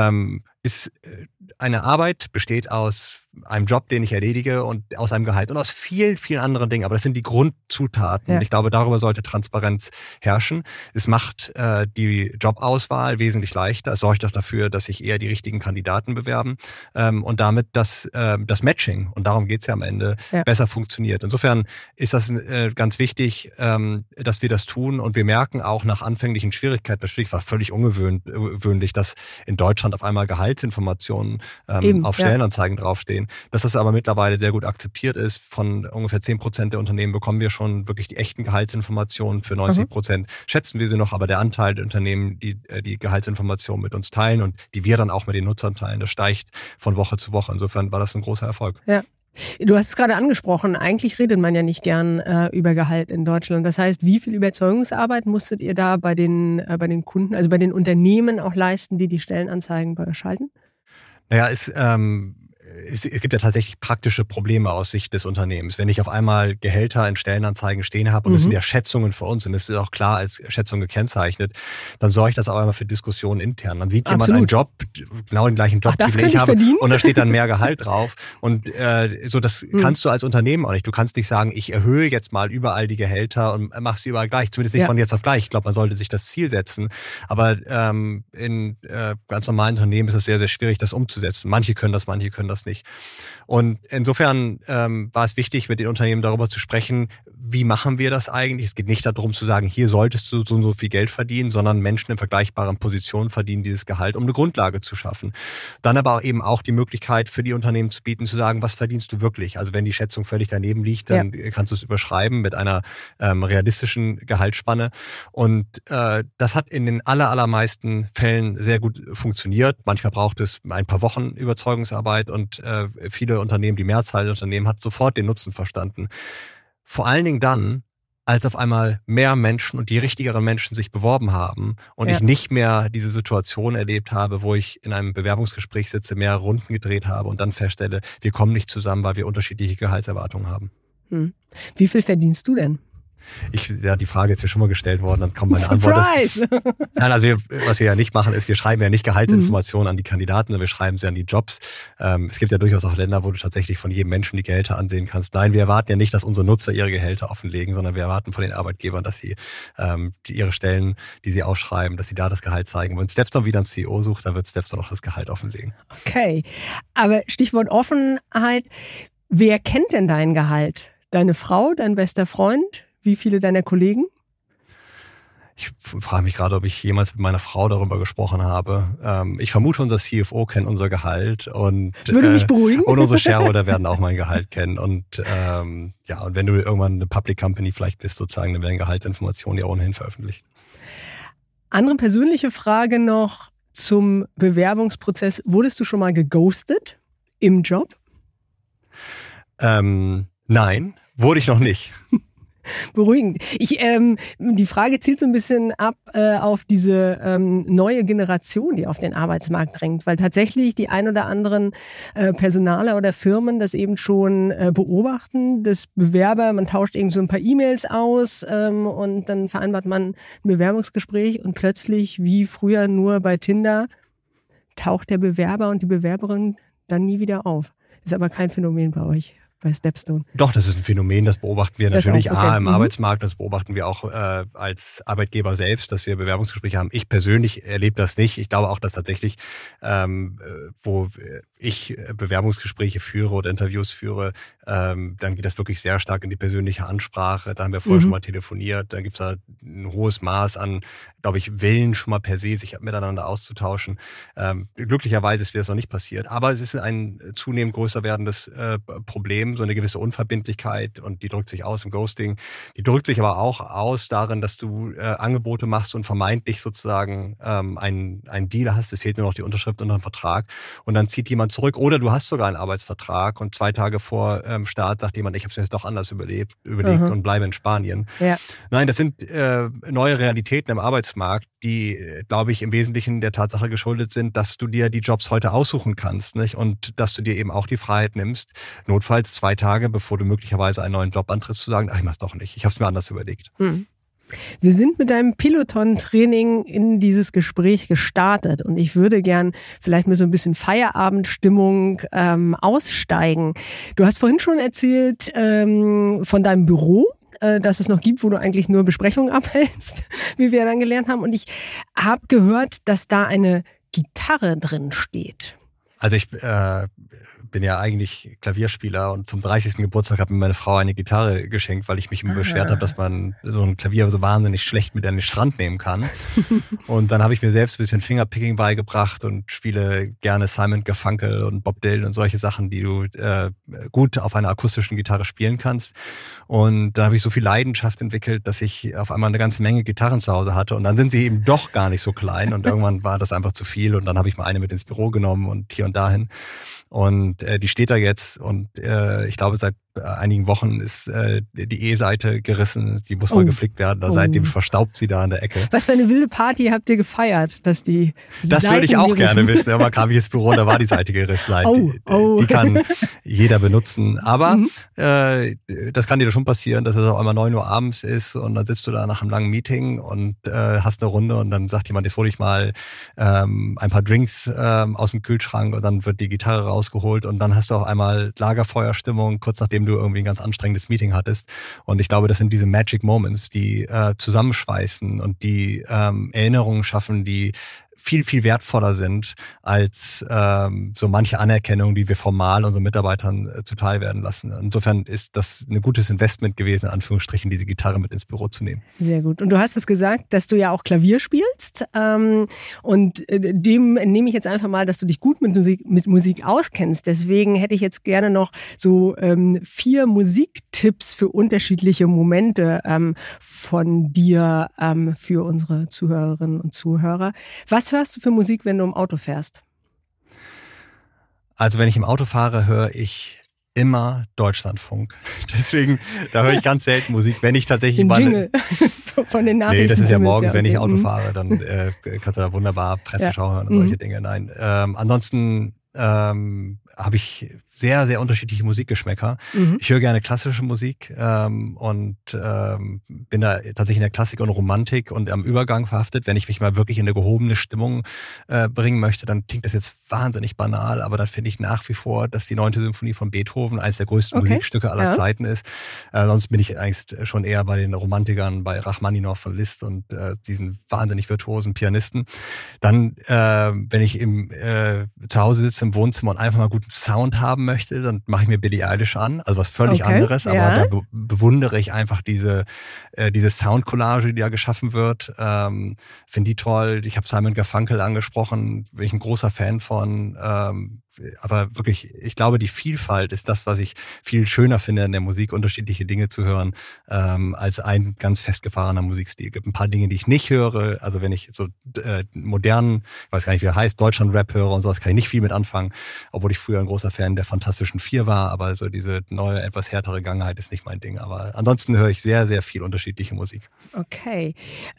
Eine Arbeit besteht aus einem Job, den ich erledige und aus einem Gehalt und aus vielen, vielen anderen Dingen. Aber das sind die Grundzutaten. Ja. Ich glaube, darüber sollte Transparenz herrschen. Es macht die Jobauswahl wesentlich leichter. Es sorgt auch dafür, dass sich eher die richtigen Kandidaten bewerben und damit das Matching, und darum geht's ja am Ende, besser funktioniert. Insofern ist das ganz wichtig, dass wir das tun und wir merken auch nach anfänglichen Schwierigkeiten, das war völlig ungewöhnlich, dass in Deutschland auf einmal Gehaltsinformationen auf Stellenanzeigen draufstehen. Dass das aber mittlerweile sehr gut akzeptiert ist. Von ungefähr 10% der Unternehmen bekommen wir schon wirklich die echten Gehaltsinformationen. Für 90% schätzen wir sie noch, aber der Anteil der Unternehmen, die die Gehaltsinformationen mit uns teilen und die wir dann auch mit den Nutzern teilen, das steigt von Woche zu Woche. Insofern war das ein großer Erfolg. Ja. Du hast es gerade angesprochen, eigentlich redet man ja nicht gern über Gehalt in Deutschland. Das heißt, wie viel Überzeugungsarbeit musstet ihr da bei den Kunden, also bei den Unternehmen auch leisten, die Stellenanzeigen bei euch schalten? Naja, es gibt ja tatsächlich praktische Probleme aus Sicht des Unternehmens. Wenn ich auf einmal Gehälter in Stellenanzeigen stehen habe und das sind ja Schätzungen für uns und es ist auch klar als Schätzung gekennzeichert, dann sorge ich das auch einmal für Diskussionen intern. Dann sieht jemand einen Job, genau den gleichen Job, den ich habe, verdienen? und da steht dann mehr Gehalt drauf. Und das kannst du als Unternehmen auch nicht. Du kannst nicht sagen, ich erhöhe jetzt mal überall die Gehälter und mach's überall gleich. Zumindest nicht von jetzt auf gleich. Ich glaube, man sollte sich das Ziel setzen. Aber in ganz normalen Unternehmen ist es sehr, sehr schwierig, das umzusetzen. Manche können das nicht. Und insofern war es wichtig, mit den Unternehmen darüber zu sprechen, wie machen wir das eigentlich? Es geht nicht darum zu sagen, hier solltest du so und so viel Geld verdienen, sondern Menschen in vergleichbaren Positionen verdienen dieses Gehalt, um eine Grundlage zu schaffen. Dann aber eben auch die Möglichkeit für die Unternehmen zu bieten, zu sagen, was verdienst du wirklich? Also wenn die Schätzung völlig daneben liegt, dann kannst du es überschreiben mit einer realistischen Gehaltsspanne. Und das hat in den allermeisten Fällen sehr gut funktioniert. Manchmal braucht es ein paar Wochen Überzeugungsarbeit und viele Unternehmen, die Mehrzahl der Unternehmen hat sofort den Nutzen verstanden. Vor allen Dingen dann, als auf einmal mehr Menschen und die richtigeren Menschen sich beworben haben und ich nicht mehr diese Situation erlebt habe, wo ich in einem Bewerbungsgespräch sitze, mehrere Runden gedreht habe und dann feststelle, wir kommen nicht zusammen, weil wir unterschiedliche Gehaltserwartungen haben. Wie viel verdienst du denn? Die Frage ist mir schon mal gestellt worden, dann kommt meine Surprise! Antwort. Nein, also was wir ja nicht machen, ist, wir schreiben ja nicht Gehaltsinformationen an die Kandidaten, sondern wir schreiben sie an die Jobs. Es gibt ja durchaus auch Länder, wo du tatsächlich von jedem Menschen die Gehälter ansehen kannst. Nein, wir erwarten ja nicht, dass unsere Nutzer ihre Gehälter offenlegen, sondern wir erwarten von den Arbeitgebern, dass sie ihre Stellen, die sie ausschreiben, dass sie da das Gehalt zeigen. Wenn Stepstone wieder einen CEO sucht, dann wird Stepstone auch das Gehalt offenlegen. Okay, aber Stichwort Offenheit, wer kennt denn dein Gehalt? Deine Frau, dein bester Freund? Wie viele deiner Kollegen? Ich frage mich gerade, ob ich jemals mit meiner Frau darüber gesprochen habe. Ich vermute, unser CFO kennt unser Gehalt und würde mich beruhigen. Und unsere Shareholder werden auch mein Gehalt kennen. Und und wenn du irgendwann eine Public Company vielleicht bist, sozusagen, dann werden Gehaltsinformationen ja ohnehin veröffentlicht. Andere persönliche Frage noch zum Bewerbungsprozess. Wurdest du schon mal geghostet im Job? Nein, wurde ich noch nicht. Beruhigend. Die Frage zielt so ein bisschen ab auf diese neue Generation, die auf den Arbeitsmarkt drängt, weil tatsächlich die ein oder anderen Personaler oder Firmen das eben schon beobachten, dass Bewerber, man tauscht eben so ein paar E-Mails aus und dann vereinbart man ein Bewerbungsgespräch und plötzlich, wie früher nur bei Tinder, taucht der Bewerber und die Bewerberin dann nie wieder auf. Ist aber kein Phänomen bei euch. Bei Stepstone. Doch, das ist ein Phänomen, das beobachten wir natürlich im Arbeitsmarkt, das beobachten wir auch als Arbeitgeber selbst, dass wir Bewerbungsgespräche haben. Ich persönlich erlebe das nicht. Ich glaube auch, dass tatsächlich, wo ich Bewerbungsgespräche führe oder Interviews führe, dann geht das wirklich sehr stark in die persönliche Ansprache. Da haben wir vorher schon mal telefoniert. Da gibt es da ein hohes Maß an, glaube ich, Willen schon mal per se, sich miteinander auszutauschen. Glücklicherweise ist mir das noch nicht passiert. Aber es ist ein zunehmend größer werdendes Problem, so eine gewisse Unverbindlichkeit, und die drückt sich aus im Ghosting. Die drückt sich aber auch aus darin, dass du Angebote machst und vermeintlich sozusagen einen Deal hast. Es fehlt nur noch die Unterschrift unter einem Vertrag und dann zieht jemand zurück. Oder du hast sogar einen Arbeitsvertrag und 2 Tage vor Start sagt jemand, ich habe es mir jetzt doch anders überlegt und bleibe in Spanien. Ja. Nein, das sind neue Realitäten im Arbeitsmarkt, die, glaube ich, im Wesentlichen der Tatsache geschuldet sind, dass du dir die Jobs heute aussuchen kannst, nicht? Und dass du dir eben auch die Freiheit nimmst, notfalls 2 Tage, bevor du möglicherweise einen neuen Job antrittst, zu sagen, ach, ich mach's doch nicht, ich habe es mir anders überlegt. Wir sind mit deinem Peloton-Training in dieses Gespräch gestartet und ich würde gern vielleicht mit so ein bisschen Feierabendstimmung aussteigen. Du hast vorhin schon erzählt von deinem Büro, dass es noch gibt, wo du eigentlich nur Besprechungen abhältst, wie wir dann gelernt haben. Und ich habe gehört, dass da eine Gitarre drin steht. Also ich bin ja eigentlich Klavierspieler und zum 30. Geburtstag hat mir meine Frau eine Gitarre geschenkt, weil ich mich immer beschwert habe, dass man so ein Klavier so wahnsinnig schlecht mit an den Strand nehmen kann. Und dann habe ich mir selbst ein bisschen Fingerpicking beigebracht und spiele gerne Simon Garfunkel und Bob Dylan und solche Sachen, die du gut auf einer akustischen Gitarre spielen kannst. Und dann habe ich so viel Leidenschaft entwickelt, dass ich auf einmal eine ganze Menge Gitarren zu Hause hatte. Und dann sind sie eben doch gar nicht so klein und irgendwann war das einfach zu viel und dann habe ich mal eine mit ins Büro genommen und hier und dahin. Und die steht da jetzt und ich glaube seit einigen Wochen ist die E-Seite gerissen, die muss mal geflickt werden. Seitdem verstaubt sie da in der Ecke. Was für eine wilde Party habt ihr gefeiert, dass die Das Seiten würde ich auch gerissen? gerne wissen. Mal kam ich ins Büro, da war die Seite gerissen. Die kann jeder benutzen. Aber das kann dir schon passieren, dass es auf einmal 9 Uhr abends ist und dann sitzt du da nach einem langen Meeting und hast eine Runde und dann sagt jemand, jetzt hole ich mal ein paar Drinks aus dem Kühlschrank und dann wird die Gitarre rausgeholt und dann hast du auf einmal Lagerfeuerstimmung, kurz nachdem du irgendwie ein ganz anstrengendes Meeting hattest. Und ich glaube, das sind diese Magic Moments, die zusammenschweißen und die Erinnerungen schaffen, die viel, viel wertvoller sind als so manche Anerkennung, die wir formal unseren Mitarbeitern zuteil werden lassen. Insofern ist das ein gutes Investment gewesen, in Anführungsstrichen, diese Gitarre mit ins Büro zu nehmen. Sehr gut. Und du hast es gesagt, dass du ja auch Klavier spielst. Und dem nehme ich jetzt einfach mal, dass du dich gut mit Musik auskennst. Deswegen hätte ich jetzt gerne noch so 4 Musiktipps für unterschiedliche Momente von dir für unsere Zuhörerinnen und Zuhörer. Was hörst du für Musik, wenn du im Auto fährst? Also wenn ich im Auto fahre, höre ich immer Deutschlandfunk. Deswegen, da höre ich ganz selten Musik. Wenn ich tatsächlich Den Jingle von den Nachrichten. Nee, das ist ja zumindest, morgens, wenn ich okay. Auto fahre, dann kannst du da wunderbar Presseschau hören und solche Dinge. Nein, ansonsten habe ich sehr, sehr unterschiedliche Musikgeschmäcker. Ich höre gerne klassische Musik und bin da tatsächlich in der Klassik und Romantik und am Übergang verhaftet. Wenn ich mich mal wirklich in eine gehobene Stimmung bringen möchte, dann klingt das jetzt wahnsinnig banal, aber dann finde ich nach wie vor, dass die 9. Symphonie von Beethoven eines der größten Musikstücke aller Zeiten ist. Sonst bin ich eigentlich schon eher bei den Romantikern, bei Rachmaninow von Liszt und diesen wahnsinnig virtuosen Pianisten. Dann, wenn ich zu Hause sitze im Wohnzimmer und einfach mal guten Sound haben möchte, dann mache ich mir Billie Eilish an, also was völlig anderes, aber da bewundere ich einfach diese Soundcollage, die da geschaffen wird. Finde die toll. Ich habe Simon Garfunkel angesprochen, bin ich ein großer Fan von. Aber wirklich, ich glaube, die Vielfalt ist das, was ich viel schöner finde in der Musik, unterschiedliche Dinge zu hören, als ein ganz festgefahrener Musikstil. Es gibt ein paar Dinge, die ich nicht höre. Also wenn ich so modernen, ich weiß gar nicht, wie er heißt, Deutschland-Rap höre und sowas, kann ich nicht viel mit anfangen, obwohl ich früher ein großer Fan der Fantastischen Vier war. Aber so diese neue, etwas härtere Gangheit ist nicht mein Ding. Aber ansonsten höre ich sehr, sehr viel unterschiedliche Musik. Okay.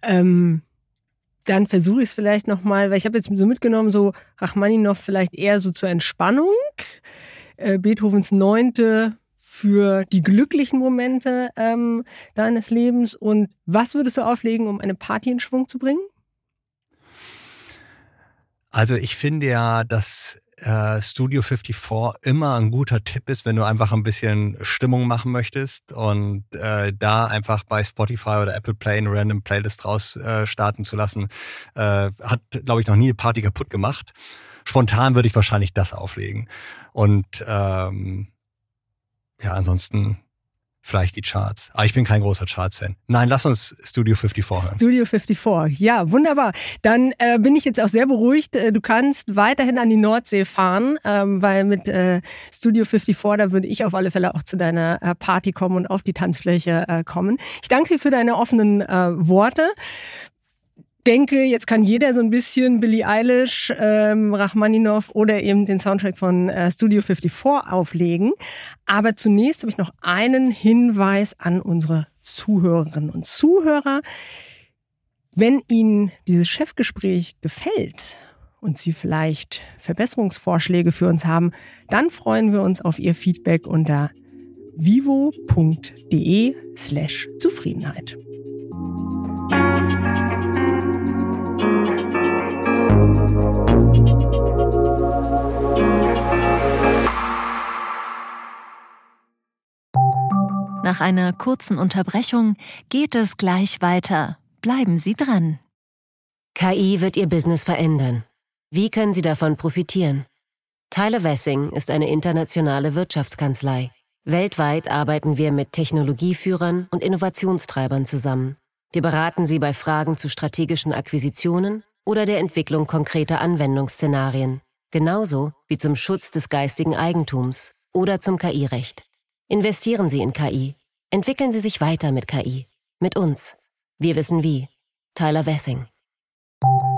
Dann versuche ich es vielleicht nochmal, weil ich habe jetzt so mitgenommen, so Rachmaninow vielleicht eher so zur Entspannung, Beethovens 9. für die glücklichen Momente deines Lebens. Und was würdest du auflegen, um eine Party in Schwung zu bringen? Also ich finde ja, dass Studio 54 immer ein guter Tipp ist, wenn du einfach ein bisschen Stimmung machen möchtest und da einfach bei Spotify oder Apple Play eine random Playlist raus starten zu lassen, hat, glaube ich, noch nie eine Party kaputt gemacht. Spontan würde ich wahrscheinlich das auflegen. Und ansonsten vielleicht die Charts. Aber ich bin kein großer Charts-Fan. Nein, lass uns Studio 54 hören. Studio 54, ja, wunderbar. Dann bin ich jetzt auch sehr beruhigt. Du kannst weiterhin an die Nordsee fahren, weil mit Studio 54, da würde ich auf alle Fälle auch zu deiner Party kommen und auf die Tanzfläche kommen. Ich danke dir für deine offenen Worte. Denke, jetzt kann jeder so ein bisschen Billie Eilish, Rachmaninow oder eben den Soundtrack von Studio 54 auflegen. Aber zunächst habe ich noch einen Hinweis an unsere Zuhörerinnen und Zuhörer. Wenn Ihnen dieses Chefgespräch gefällt und Sie vielleicht Verbesserungsvorschläge für uns haben, freuen wir uns auf Ihr Feedback unter vivo.de/Zufriedenheit. Nach einer kurzen Unterbrechung geht es gleich weiter. Bleiben Sie dran. KI wird Ihr Business verändern. Wie können Sie davon profitieren? Tyler Wessing ist eine internationale Wirtschaftskanzlei. Weltweit arbeiten wir mit Technologieführern und Innovationstreibern zusammen. Wir beraten Sie bei Fragen zu strategischen Akquisitionen oder der Entwicklung konkreter Anwendungsszenarien, genauso wie zum Schutz des geistigen Eigentums oder zum KI-Recht. Investieren Sie in KI. Entwickeln Sie sich weiter mit KI. Mit uns. Wir wissen wie. Tyler Wessing.